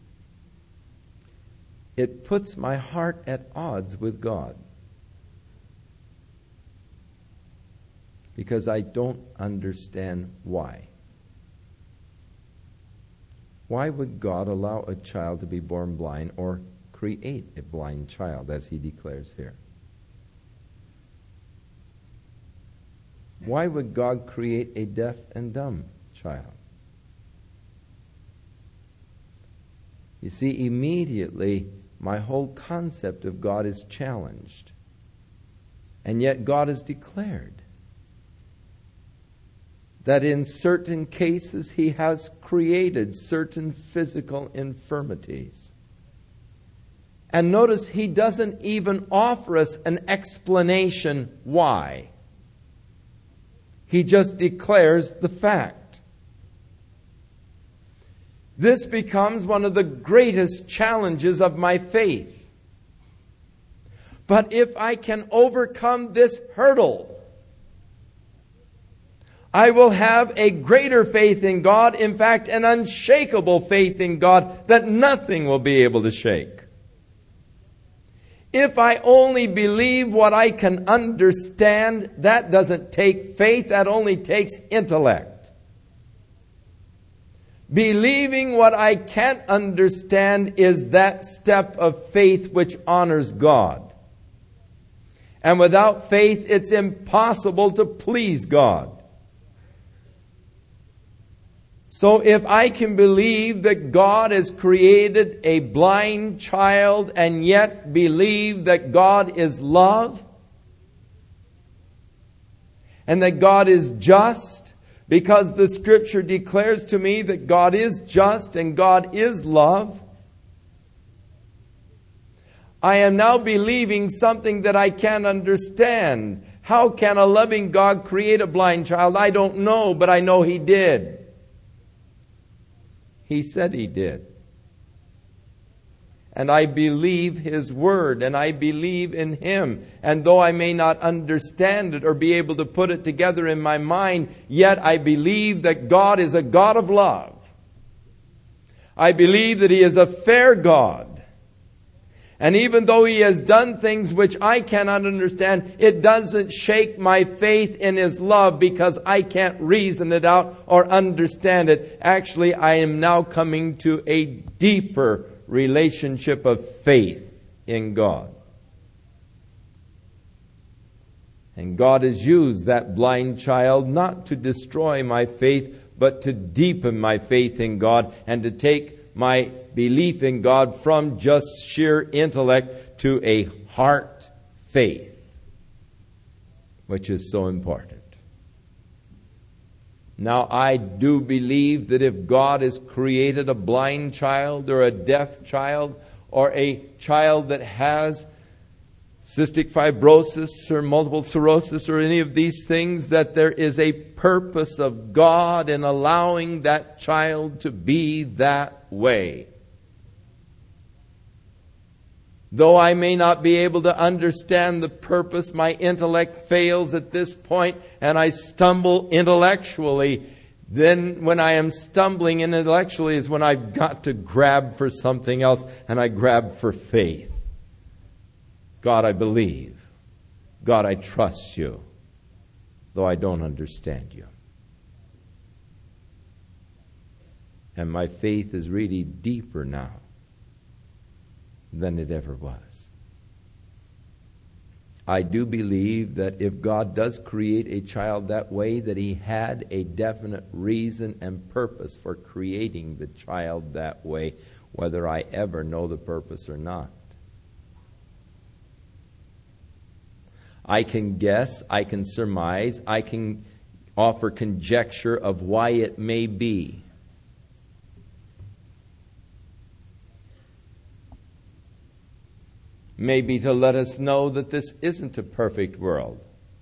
it puts my heart at odds with God. Because I don't understand why. Why would God allow a child to be born blind or create a blind child, as he declares here? Why would God create a deaf and dumb child? You see, immediately my whole concept of God is challenged. And yet God has declared that in certain cases He has created certain physical infirmities. And notice He doesn't even offer us an explanation why. He just declares the fact. This becomes one of the greatest challenges of my faith. But if I can overcome this hurdle, I will have a greater faith in God, in fact, an unshakable faith in God that nothing will be able to shake. If I only believe what I can understand, that doesn't take faith, that only takes intellect. Believing what I can't understand is that step of faith which honors God. And without faith, it's impossible to please God. So if I can believe that God has created a blind child and yet believe that God is love and that God is just, because the Scripture declares to me that God is just and God is love, I am now believing something that I can't understand. How can a loving God create a blind child? I don't know, but I know He did. He said He did. And I believe His word, and I believe in Him. And though I may not understand it or be able to put it together in my mind, yet I believe that God is a God of love. I believe that He is a fair God. And even though He has done things which I cannot understand, it doesn't shake my faith in His love because I can't reason it out or understand it. Actually, I am now coming to a deeper relationship of faith in God. And God has used that blind child not to destroy my faith, but to deepen my faith in God and to take my belief in God from just sheer intellect to a heart faith, which is so important. Now, I do believe that if God has created a blind child or a deaf child or a child that has cystic fibrosis or multiple sclerosis or any of these things, that there is a purpose of God in allowing that child to be that way. Though I may not be able to understand the purpose, my intellect fails at this point and I stumble intellectually. Then when I am stumbling intellectually is when I've got to grab for something else, and I grab for faith. God, I believe. God, I trust You, though I don't understand You. And my faith is really deeper now than it ever was. I do believe that if God does create a child that way, that He had a definite reason and purpose for creating the child that way, whether I ever know the purpose or not. I can guess, I can surmise, I can offer conjecture of why it may be. Maybe to let us know that this isn't a perfect world.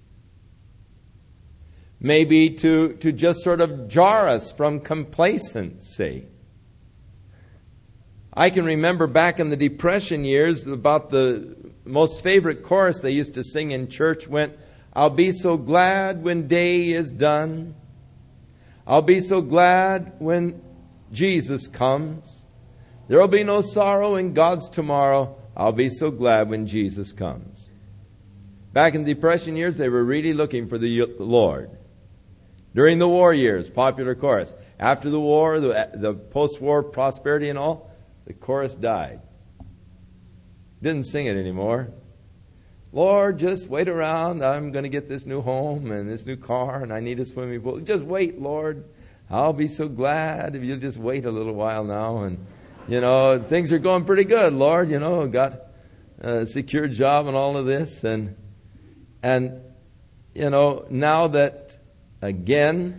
Maybe to, to just sort of jar us from complacency. I can remember back in the Depression years about the most favorite chorus they used to sing in church went, I'll be so glad when day is done. I'll be so glad when Jesus comes. There'll be no sorrow in God's tomorrow. I'll be so glad when Jesus comes. Back in the Depression years, they were really looking for the Lord. During the war years, popular chorus. After the war, the, the post-war prosperity and all, the chorus died. Didn't sing it anymore. Lord, just wait around. I'm going to get this new home and this new car and I need a swimming pool. Just wait, Lord. I'll be so glad if you'll just wait a little while now. And, you know, things are going pretty good, Lord. You know, got a secure job and all of this. And, and you know, now that, again,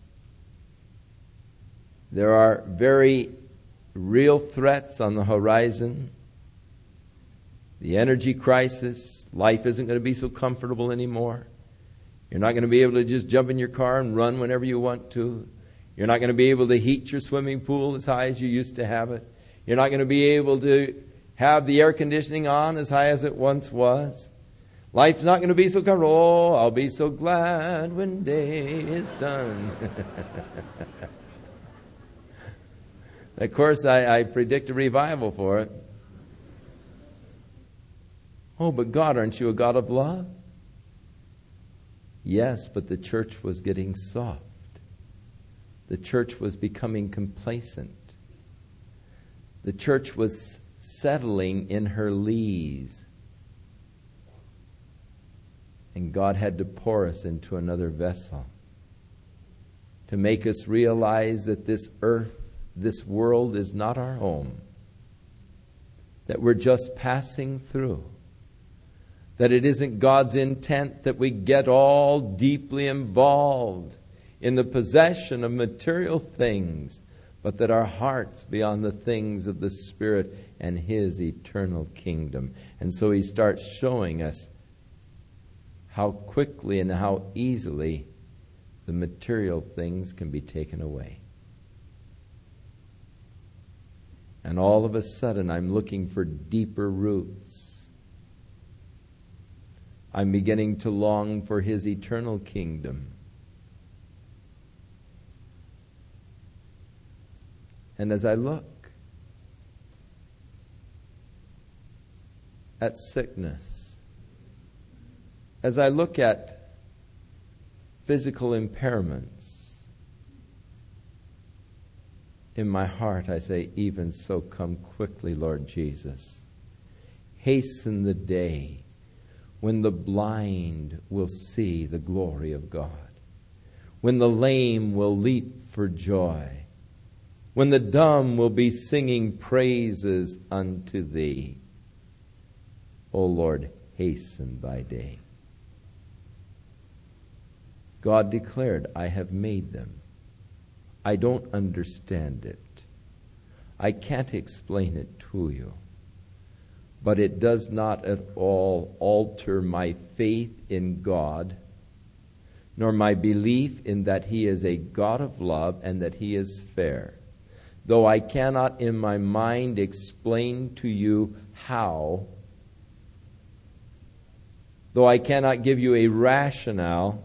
there are very real threats on the horizon. The energy crisis. Life isn't going to be so comfortable anymore. You're not going to be able to just jump in your car and run whenever you want to. You're not going to be able to heat your swimming pool as high as you used to have it. You're not going to be able to have the air conditioning on as high as it once was. Life's not going to be so comfortable. Oh, I'll be so glad when day is done. Of course, I, I predict a revival for it. Oh, but God, aren't you a God of love? Yes, but the church was getting soft. The church was becoming complacent. The church was settling in her lees. And God had to pour us into another vessel to make us realize that this earth, this world is not our home. That we're just passing through. That it isn't God's intent that we get all deeply involved in the possession of material things, but that our hearts be on the things of the Spirit and His eternal kingdom. And so He starts showing us how quickly and how easily the material things can be taken away. And all of a sudden I'm looking for deeper roots. I'm beginning to long for His eternal kingdom. And as I look at sickness, as I look at physical impairments, in my heart I say, even so, come quickly, Lord Jesus. Hasten the day when the blind will see the glory of God, when the lame will leap for joy, when the dumb will be singing praises unto Thee. O Lord, hasten Thy day. God declared, I have made them. I don't understand it. I can't explain it to you. But it does not at all alter my faith in God, nor my belief in that He is a God of love and that He is fair. Though I cannot in my mind explain to you how, though I cannot give you a rationale,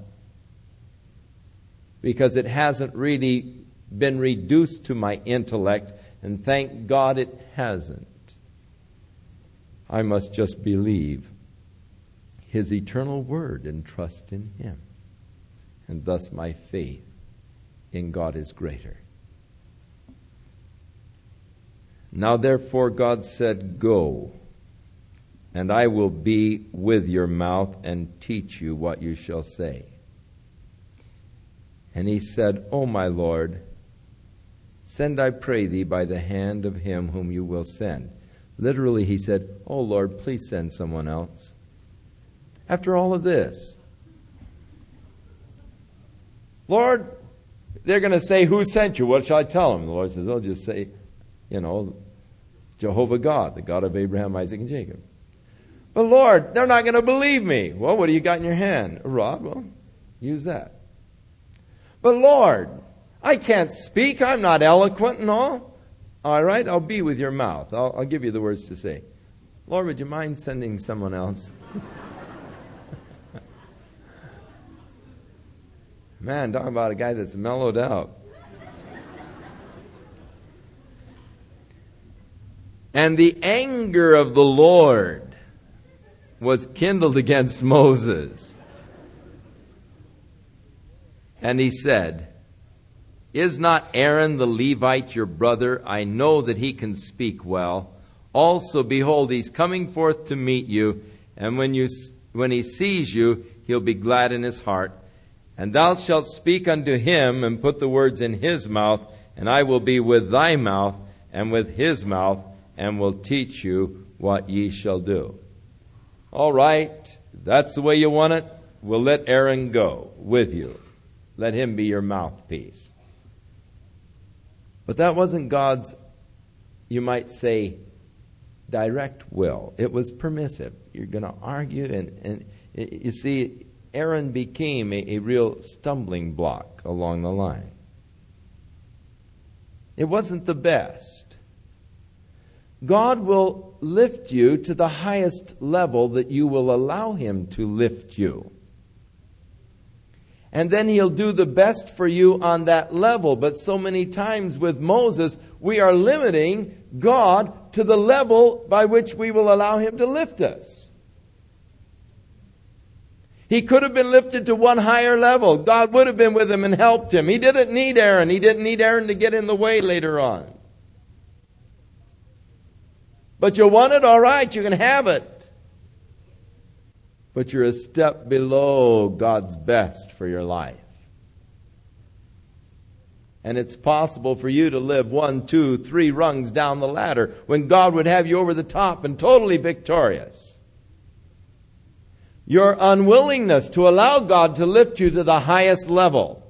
because it hasn't really been reduced to my intellect, and thank God it hasn't. I must just believe His eternal word and trust in Him. And thus my faith in God is greater. Now therefore God said, Go, and I will be with your mouth and teach you what you shall say. And he said, O my Lord, send, I pray thee, by the hand of him whom you will send. Literally, he said, Oh Lord, please send someone else. After all of this, Lord, they're going to say, who sent you? What shall I tell them? The Lord says, I'll just say, you know, Jehovah God, the God of Abraham, Isaac, and Jacob. But Lord, they're not going to believe me. Well, what do you got in your hand? A rod? Well, use that. But Lord, I can't speak. I'm not eloquent and all. All right, I'll be with your mouth. I'll, I'll give you the words to say. Lord, would you mind sending someone else? Man, talking about a guy that's mellowed out. And the anger of the Lord was kindled against Moses. And he said, Is not Aaron the Levite your brother? I know that he can speak well. Also, behold, he's coming forth to meet you, and when you when he sees you, he'll be glad in his heart. And thou shalt speak unto him, and put the words in his mouth, and I will be with thy mouth, and with his mouth, and will teach you what ye shall do. All right, that's the way you want it. We'll let Aaron go with you. Let him be your mouthpiece. But that wasn't God's, you might say, direct will. It was permissive. You're going to argue, and, and you see, Aaron became a, a real stumbling block along the line. It wasn't the best. God will lift you to the highest level that you will allow Him to lift you. And then He'll do the best for you on that level. But so many times with Moses, we are limiting God to the level by which we will allow Him to lift us. He could have been lifted to one higher level. God would have been with him and helped him. He didn't need Aaron. He didn't need Aaron to get in the way later on. But you want it? All right, you can have it. But you're a step below God's best for your life. And it's possible for you to live one, two, three rungs down the ladder when God would have you over the top and totally victorious. Your unwillingness to allow God to lift you to the highest level.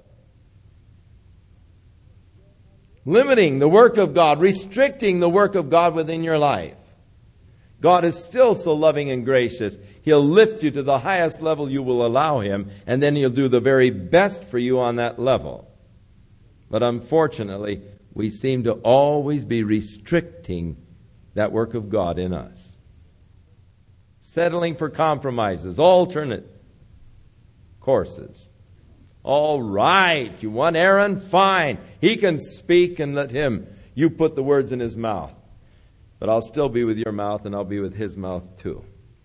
Limiting the work of God, restricting the work of God within your life. God is still so loving and gracious. He'll lift you to the highest level you will allow Him, and then He'll do the very best for you on that level. But unfortunately, we seem to always be restricting that work of God in us. Settling for compromises, alternate courses. All right, you want Aaron? Fine. He can speak, and let him. You put the words in his mouth. But I'll still be with your mouth, and I'll be with his mouth too.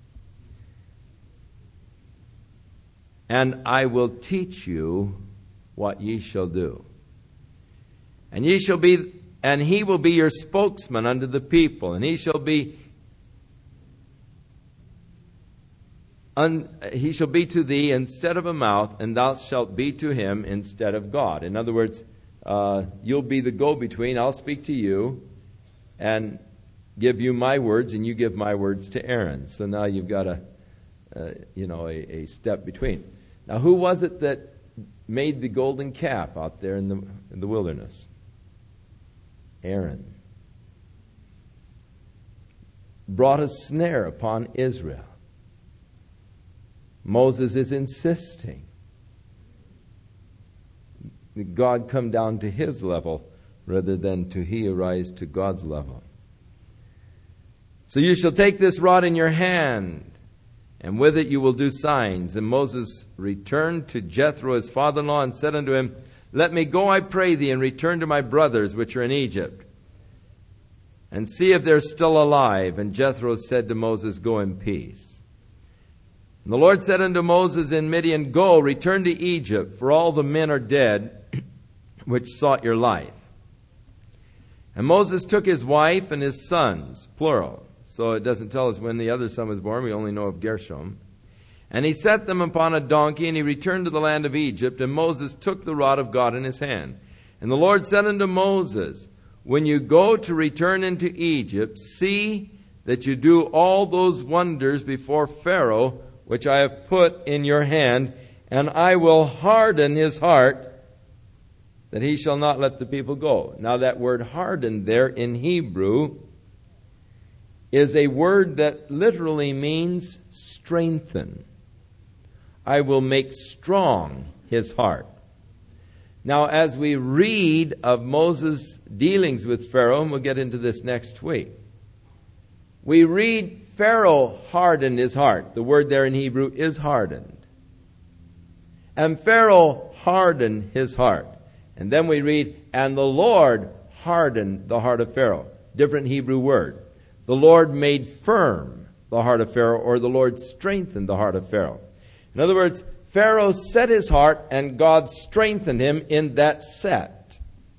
And I will teach you what ye shall do. And ye shall be, and he will be your spokesman unto the people, and he shall be Un, he shall be to thee instead of a mouth, and thou shalt be to him instead of God. In other words, uh, you'll be the go-between. I'll speak to you and give you my words, and you give my words to Aaron. So now you've got a, uh, you know, a, a step between. Now, who was it that made the golden calf out there in the in the wilderness? Aaron. Brought a snare upon Israel. Moses is insisting that God come down to his level rather than to he arise to God's level. So you shall take this rod in your hand, and with it you will do signs. And Moses returned to Jethro his father-in-law and said unto him, Let me go, I pray thee, and return to my brothers which are in Egypt, and see if they're still alive. And Jethro said to Moses, Go in peace. And the Lord said unto Moses in Midian, Go, return to Egypt, for all the men are dead which sought your life. And Moses took his wife and his sons, plural. So it doesn't tell us when the other son was born. We only know of Gershom. And he set them upon a donkey, and he returned to the land of Egypt. And Moses took the rod of God in his hand. And the Lord said unto Moses, When you go to return into Egypt, see that you do all those wonders before Pharaoh, which I have put in your hand, and I will harden his heart, that he shall not let the people go. Now that word harden there in Hebrew is a word that literally means strengthen. I will make strong his heart. Now, as we read of Moses' dealings with Pharaoh, and we'll get into this next week, we read Pharaoh hardened his heart. The word there in Hebrew is hardened. And Pharaoh hardened his heart. And then we read, and the Lord hardened the heart of Pharaoh. Different Hebrew word. The Lord made firm the heart of Pharaoh, or the Lord strengthened the heart of Pharaoh. In other words, Pharaoh set his heart, and God strengthened him in that set.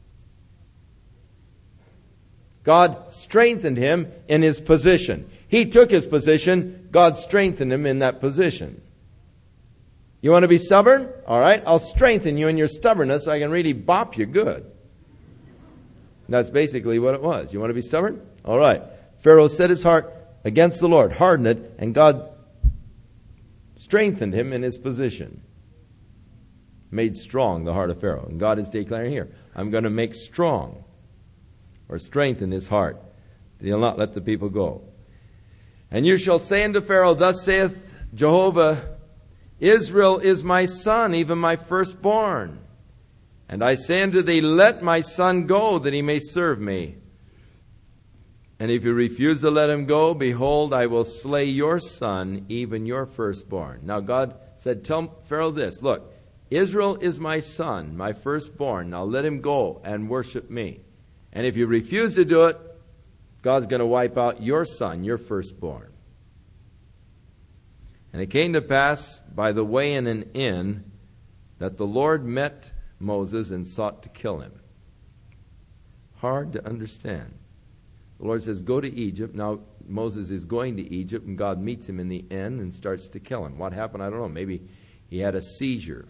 God strengthened him in his position. He took his position. God strengthened him in that position. You want to be stubborn? All right, I'll strengthen you in your stubbornness so I can really bop you good. That's basically what it was. You want to be stubborn? All right. Pharaoh set his heart against the Lord, hardened it, and God strengthened him in his position. Made strong the heart of Pharaoh. And God is declaring here, I'm going to make strong or strengthen his heart, that he'll not let the people go. And you shall say unto Pharaoh, thus saith Jehovah, Israel is my son, even my firstborn. And I say unto thee, let my son go, that he may serve me. And if you refuse to let him go, behold, I will slay your son, even your firstborn. Now God said, tell Pharaoh this, look, Israel is my son, my firstborn. Now let him go and worship me. And if you refuse to do it, God's going to wipe out your son, your firstborn. And it came to pass by the way in an inn that the Lord met Moses and sought to kill him. Hard to understand. The Lord says, go to Egypt. Now Moses is going to Egypt, and God meets him in the inn and starts to kill him. What happened? I don't know. Maybe he had a seizure.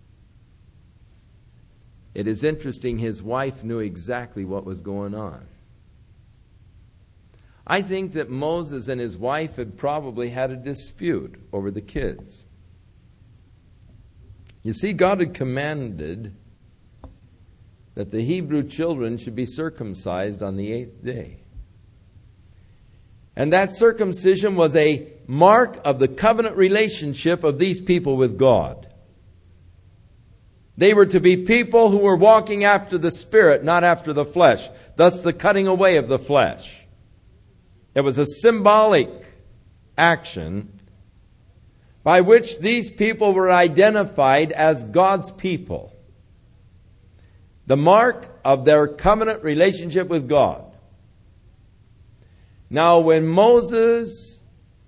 It is interesting, his wife knew exactly what was going on. I think that Moses and his wife had probably had a dispute over the kids. You see, God had commanded that the Hebrew children should be circumcised on the eighth day. And that circumcision was a mark of the covenant relationship of these people with God. They were to be people who were walking after the Spirit, not after the flesh. Thus the cutting away of the flesh. It was a symbolic action by which these people were identified as God's people. The mark of their covenant relationship with God. Now, when Moses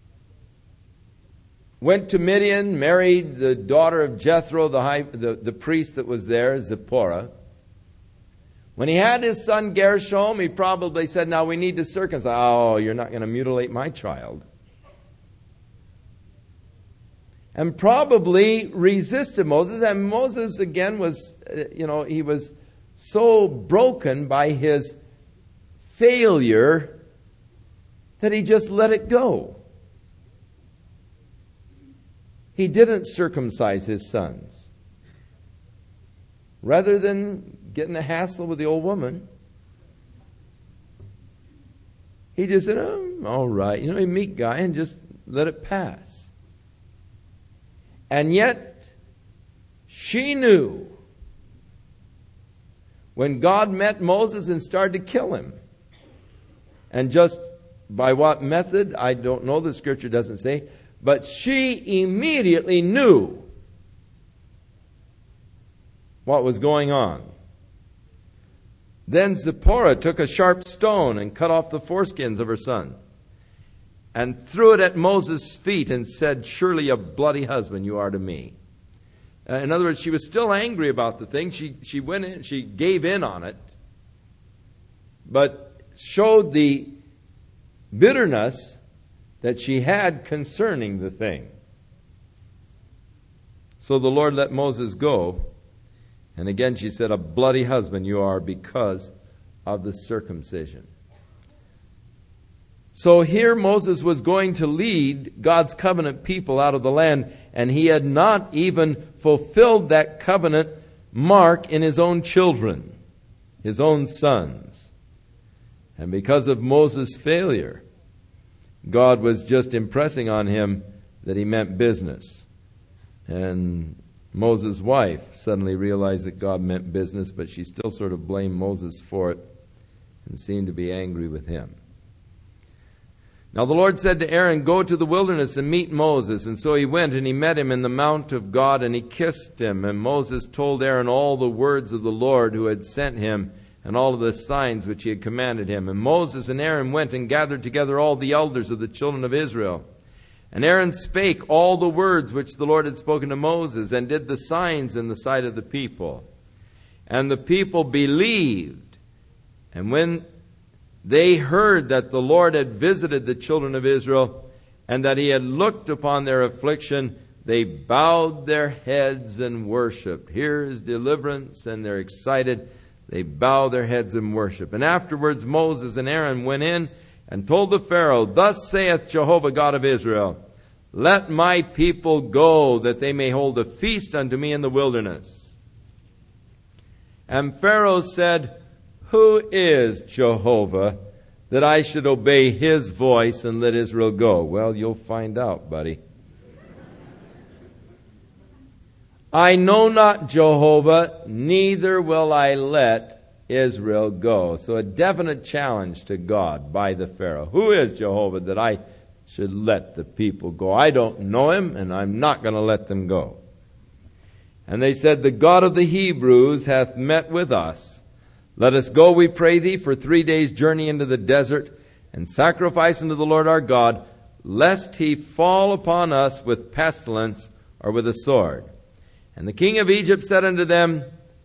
went to Midian, married the daughter of Jethro, the, high, the, the priest that was there, Zipporah, when he had his son Gershom, he probably said, now we need to circumcise. Oh, you're not going to mutilate my child. And probably resisted Moses. And Moses, again, was, you know, he was so broken by his failure that he just let it go. He didn't circumcise his sons. Rather than getting a hassle with the old woman, he just said, oh, all right, you know, a meek guy, and just let it pass. And yet, she knew when God met Moses and started to kill him. And just by what method, I don't know, the scripture doesn't say, but she immediately knew what was going on. Then Zipporah took a sharp stone and cut off the foreskins of her son and threw it at Moses' feet and said, surely a bloody husband you are to me. Uh, in other words, she was still angry about the thing. She, she went in, she gave in on it, but showed the bitterness that she had concerning the thing. So the Lord let Moses go. And again she said, a bloody husband you are because of the circumcision. So here Moses was going to lead God's covenant people out of the land, and he had not even fulfilled that covenant mark in his own children, his own sons. And because of Moses' failure, God was just impressing on him that he meant business. And Moses' wife suddenly realized that God meant business, but she still sort of blamed Moses for it and seemed to be angry with him. Now the Lord said to Aaron, "Go to the wilderness and meet Moses." And so he went, and he met him in the mount of God, and he kissed him. And Moses told Aaron all the words of the Lord who had sent him, and all of the signs which he had commanded him. And Moses and Aaron went and gathered together all the elders of the children of Israel. And Aaron spake all the words which the Lord had spoken to Moses, and did the signs in the sight of the people. And the people believed. And when they heard that the Lord had visited the children of Israel, and that he had looked upon their affliction, they bowed their heads and worshipped. Here is deliverance, and they're excited. They bow their heads and worship. And afterwards Moses and Aaron went in and told the Pharaoh, "Thus saith Jehovah God of Israel, Let my people go, that they may hold a feast unto me in the wilderness." And Pharaoh said, "Who is Jehovah, that I should obey his voice and let Israel go?" Well, you'll find out, buddy. "I know not Jehovah, neither will I let Israel go." So a definite challenge to God by the Pharaoh. Who is Jehovah that I should let the people go? I don't know him, and I'm not going to let them go. And they said, "The God of the Hebrews hath met with us. Let us go, we pray thee, for three days' journey into the desert, and sacrifice unto the Lord our God, lest he fall upon us with pestilence or with a sword." And the king of Egypt said unto them,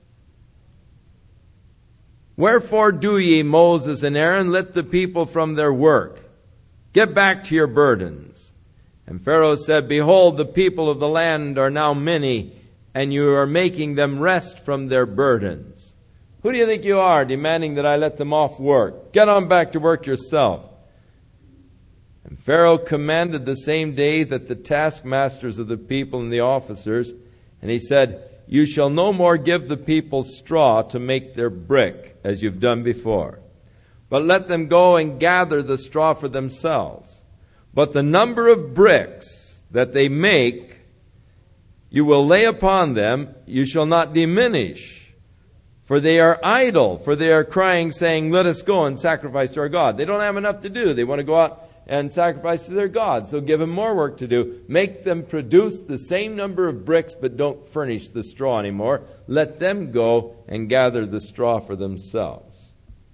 "Wherefore do ye, Moses and Aaron, let the people from their work? Get back to your burdens." And Pharaoh said, "Behold, the people of the land are now many, and you are making them rest from their burdens. Who do you think you are, demanding that I let them off work? Get on back to work yourself." And Pharaoh commanded the same day that the taskmasters of the people and the officers, and he said, "You shall no more give the people straw to make their brick, as you've done before, but let them go and gather the straw for themselves. But the number of bricks that they make, you will lay upon them, you shall not diminish. For they are idle, for they are crying, saying, Let us go and sacrifice to our God." They don't have enough to do. They want to go out and sacrifice to their God. So give them more work to do. Make them produce the same number of bricks, but don't furnish the straw anymore. Let them go and gather the straw for themselves.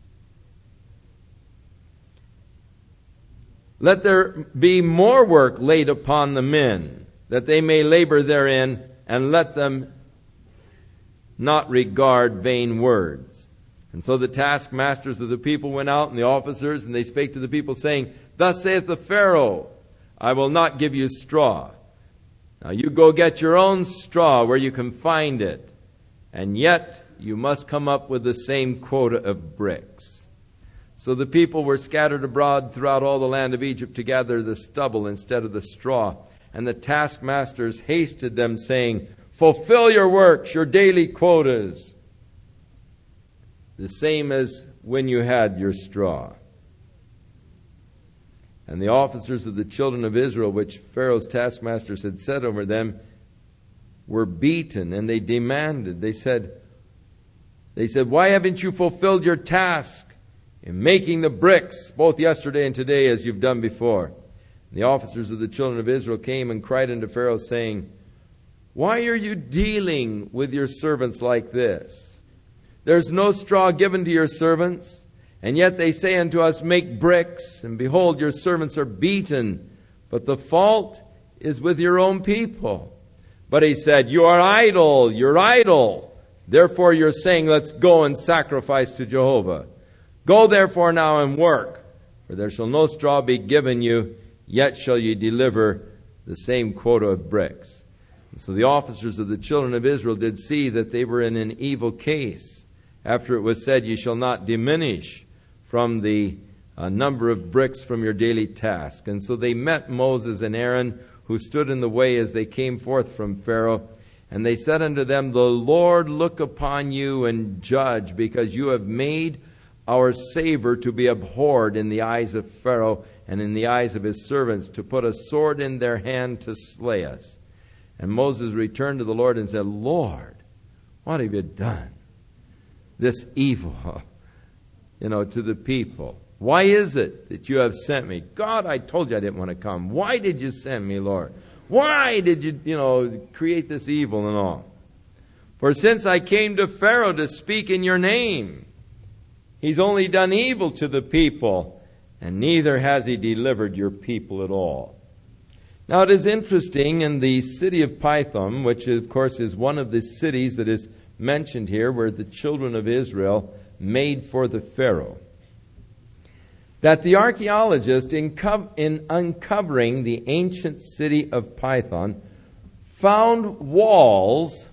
"Let there be more work laid upon the men, that they may labor therein, and let them not regard vain words." And so the taskmasters of the people went out, and the officers, and they spake to the people, saying, "Thus saith the Pharaoh, I will not give you straw. Now you go get your own straw where you can find it, and yet you must come up with the same quota of bricks." So the people were scattered abroad throughout all the land of Egypt to gather the stubble instead of the straw. And the taskmasters hasted them, saying, "Fulfill your works, your daily quotas, the same as when you had your straw." And the officers of the children of Israel, which Pharaoh's taskmasters had set over them, were beaten, and they demanded. They said, they said, "Why haven't you fulfilled your task in making the bricks, both yesterday and today, as you've done before?" And the officers of the children of Israel came and cried unto Pharaoh, saying, "Why are you dealing with your servants like this? There's no straw given to your servants, and yet they say unto us, Make bricks, and behold, your servants are beaten, but the fault is with your own people." But he said, "You are idle, you're idle. Therefore you're saying, Let's go and sacrifice to Jehovah. Go therefore now and work, for there shall no straw be given you, yet shall ye deliver the same quota of bricks." And so the officers of the children of Israel did see that they were in an evil case, after it was said, "Ye shall not diminish from the uh, number of bricks from your daily task." And so they met Moses and Aaron, who stood in the way as they came forth from Pharaoh. And they said unto them, "The Lord look upon you and judge, because you have made our savor to be abhorred in the eyes of Pharaoh and in the eyes of his servants, to put a sword in their hand to slay us." And Moses returned to the Lord and said, Lord, what have you done? This evil, you know, to the people. Why is it that you have sent me? God, I told you I didn't want to come. Why did you send me, Lord? Why did you, you know, create this evil and all? For since I came to Pharaoh to speak in your name, he's only done evil to the people, and neither has he delivered your people at all. Now it is interesting, in the city of Pithom, which of course is one of the cities that is mentioned here, where the children of Israel made for the Pharaoh, that the archaeologist, in, co- in uncovering the ancient city of Pithom, found walls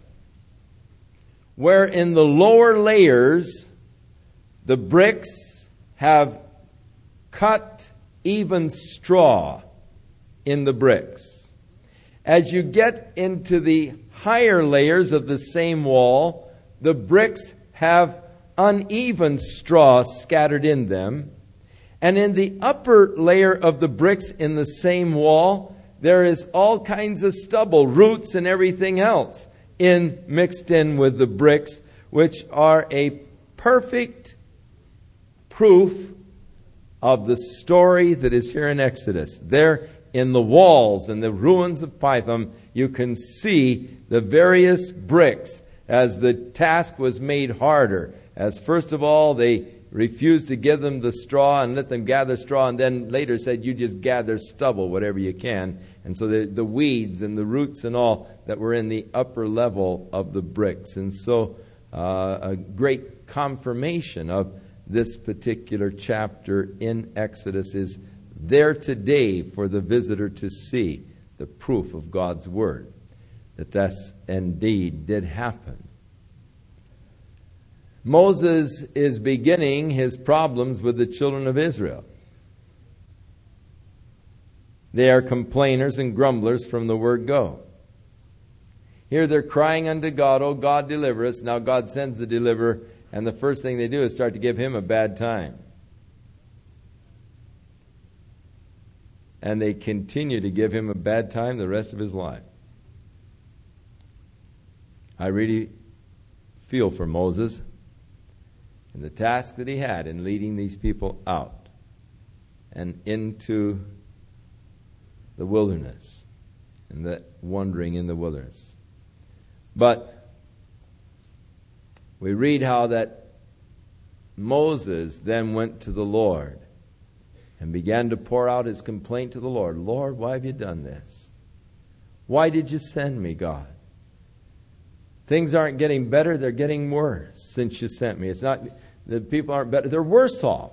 where in the lower layers the bricks have cut even straw in the bricks. As you get into the higher layers of the same wall, the bricks have uneven straw scattered in them. And in the upper layer of the bricks in the same wall, there is all kinds of stubble, roots and everything else in mixed in with the bricks, which are a perfect proof of the story that is here in Exodus. There in the walls and the ruins of Pithom, you can see the various bricks as the task was made harder. As first of all, they refused to give them the straw and let them gather straw, and then later said, you just gather stubble, whatever you can. And so the, the weeds and the roots and all that were in the upper level of the bricks. And so uh, a great confirmation of this particular chapter in Exodus is there today for the visitor to see the proof of God's Word, that this indeed did happen. Moses is beginning his problems with the children of Israel. They are complainers and grumblers from the word go. Here they're crying unto God, oh God, deliver us. Now God sends the deliverer, and the first thing they do is start to give him a bad time. And they continue to give him a bad time the rest of his life. I really feel for Moses and the task that he had in leading these people out and into the wilderness and the wandering in the wilderness. But we read how that Moses then went to the Lord and began to pour out his complaint to the Lord. Lord, why have you done this? Why did you send me, God? Things aren't getting better, they're getting worse since you sent me. It's not, the people aren't better, they're worse off.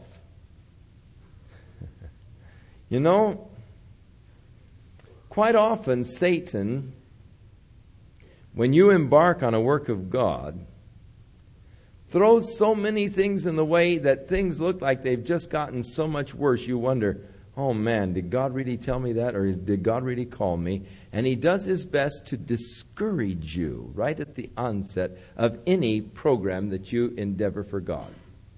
You know, quite often Satan, when you embark on a work of God, throws so many things in the way that things look like they've just gotten so much worse. You wonder, oh man, did God really tell me that? Or did God really call me? And he does his best to discourage you right at the onset of any program that you endeavor for God.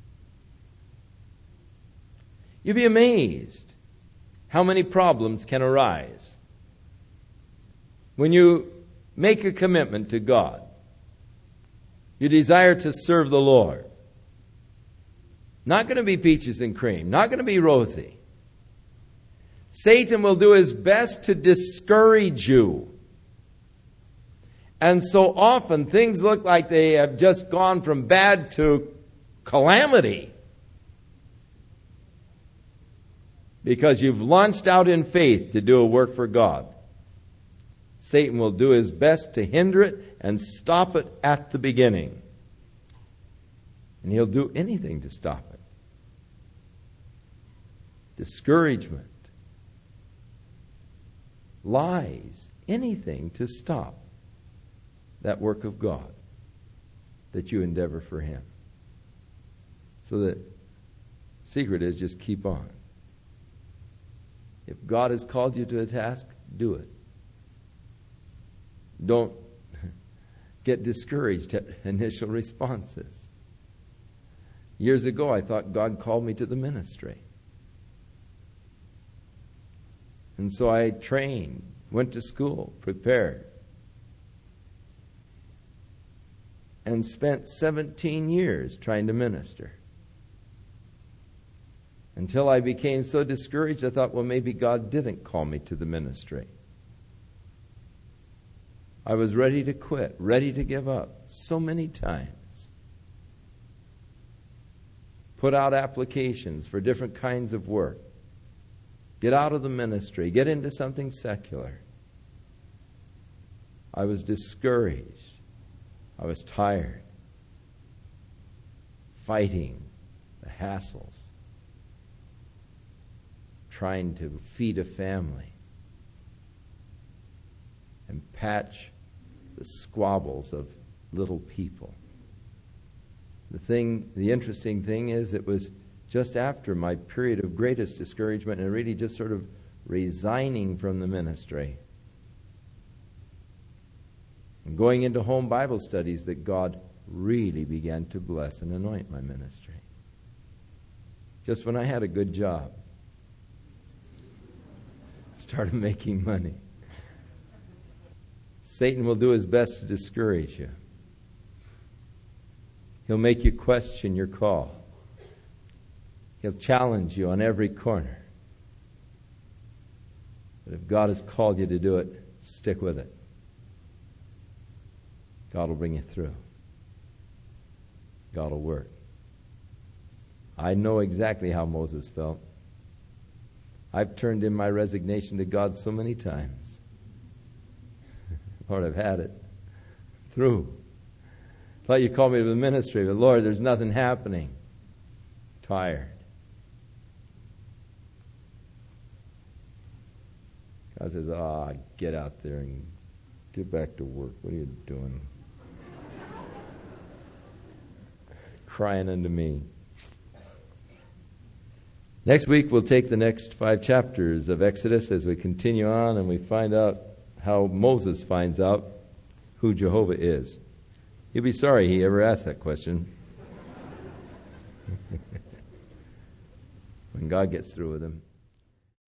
You'd be amazed how many problems can arise when you make a commitment to God. You desire to serve the Lord. Not going to be peaches and cream. Not going to be rosy. Satan will do his best to discourage you. And so often things look like they have just gone from bad to calamity. Because you've launched out in faith to do a work for God. Satan will do his best to hinder it and stop it at the beginning. And he'll do anything to stop it. Discouragement, lies, anything to stop that work of God that you endeavor for him. So the secret is just keep on. If God has called you to a task, do it. Don't get discouraged at initial responses. Years ago, I thought God called me to the ministry. And so I trained, went to school, prepared, and spent seventeen years trying to minister. Until I became so discouraged, I thought, well, maybe God didn't call me to the ministry. I was ready to quit, ready to give up so many times. Put out applications for different kinds of work. Get out of the ministry. Get into something secular. I was discouraged. I was tired. Fighting the hassles. Trying to feed a family. And patch the squabbles of little people. The thing, the interesting thing is, it was just after my period of greatest discouragement and really just sort of resigning from the ministry and going into home Bible studies that God really began to bless and anoint my ministry. Just when I had a good job, started making money. Satan will do his best to discourage you. He'll make you question your call. He'll challenge you on every corner. But if God has called you to do it, stick with it. God will bring you through. God will work. I know exactly how Moses felt. I've turned in my resignation to God so many times. Lord, I've had it. Through. Thought you called me to the ministry, but Lord, there's nothing happening. Tired. God says, ah, oh, get out there and get back to work. What are you doing? Crying unto me. Next week, we'll take the next five chapters of Exodus as we continue on and we find out how Moses finds out who Jehovah is. He'll be sorry he ever asked that question when God gets through with him.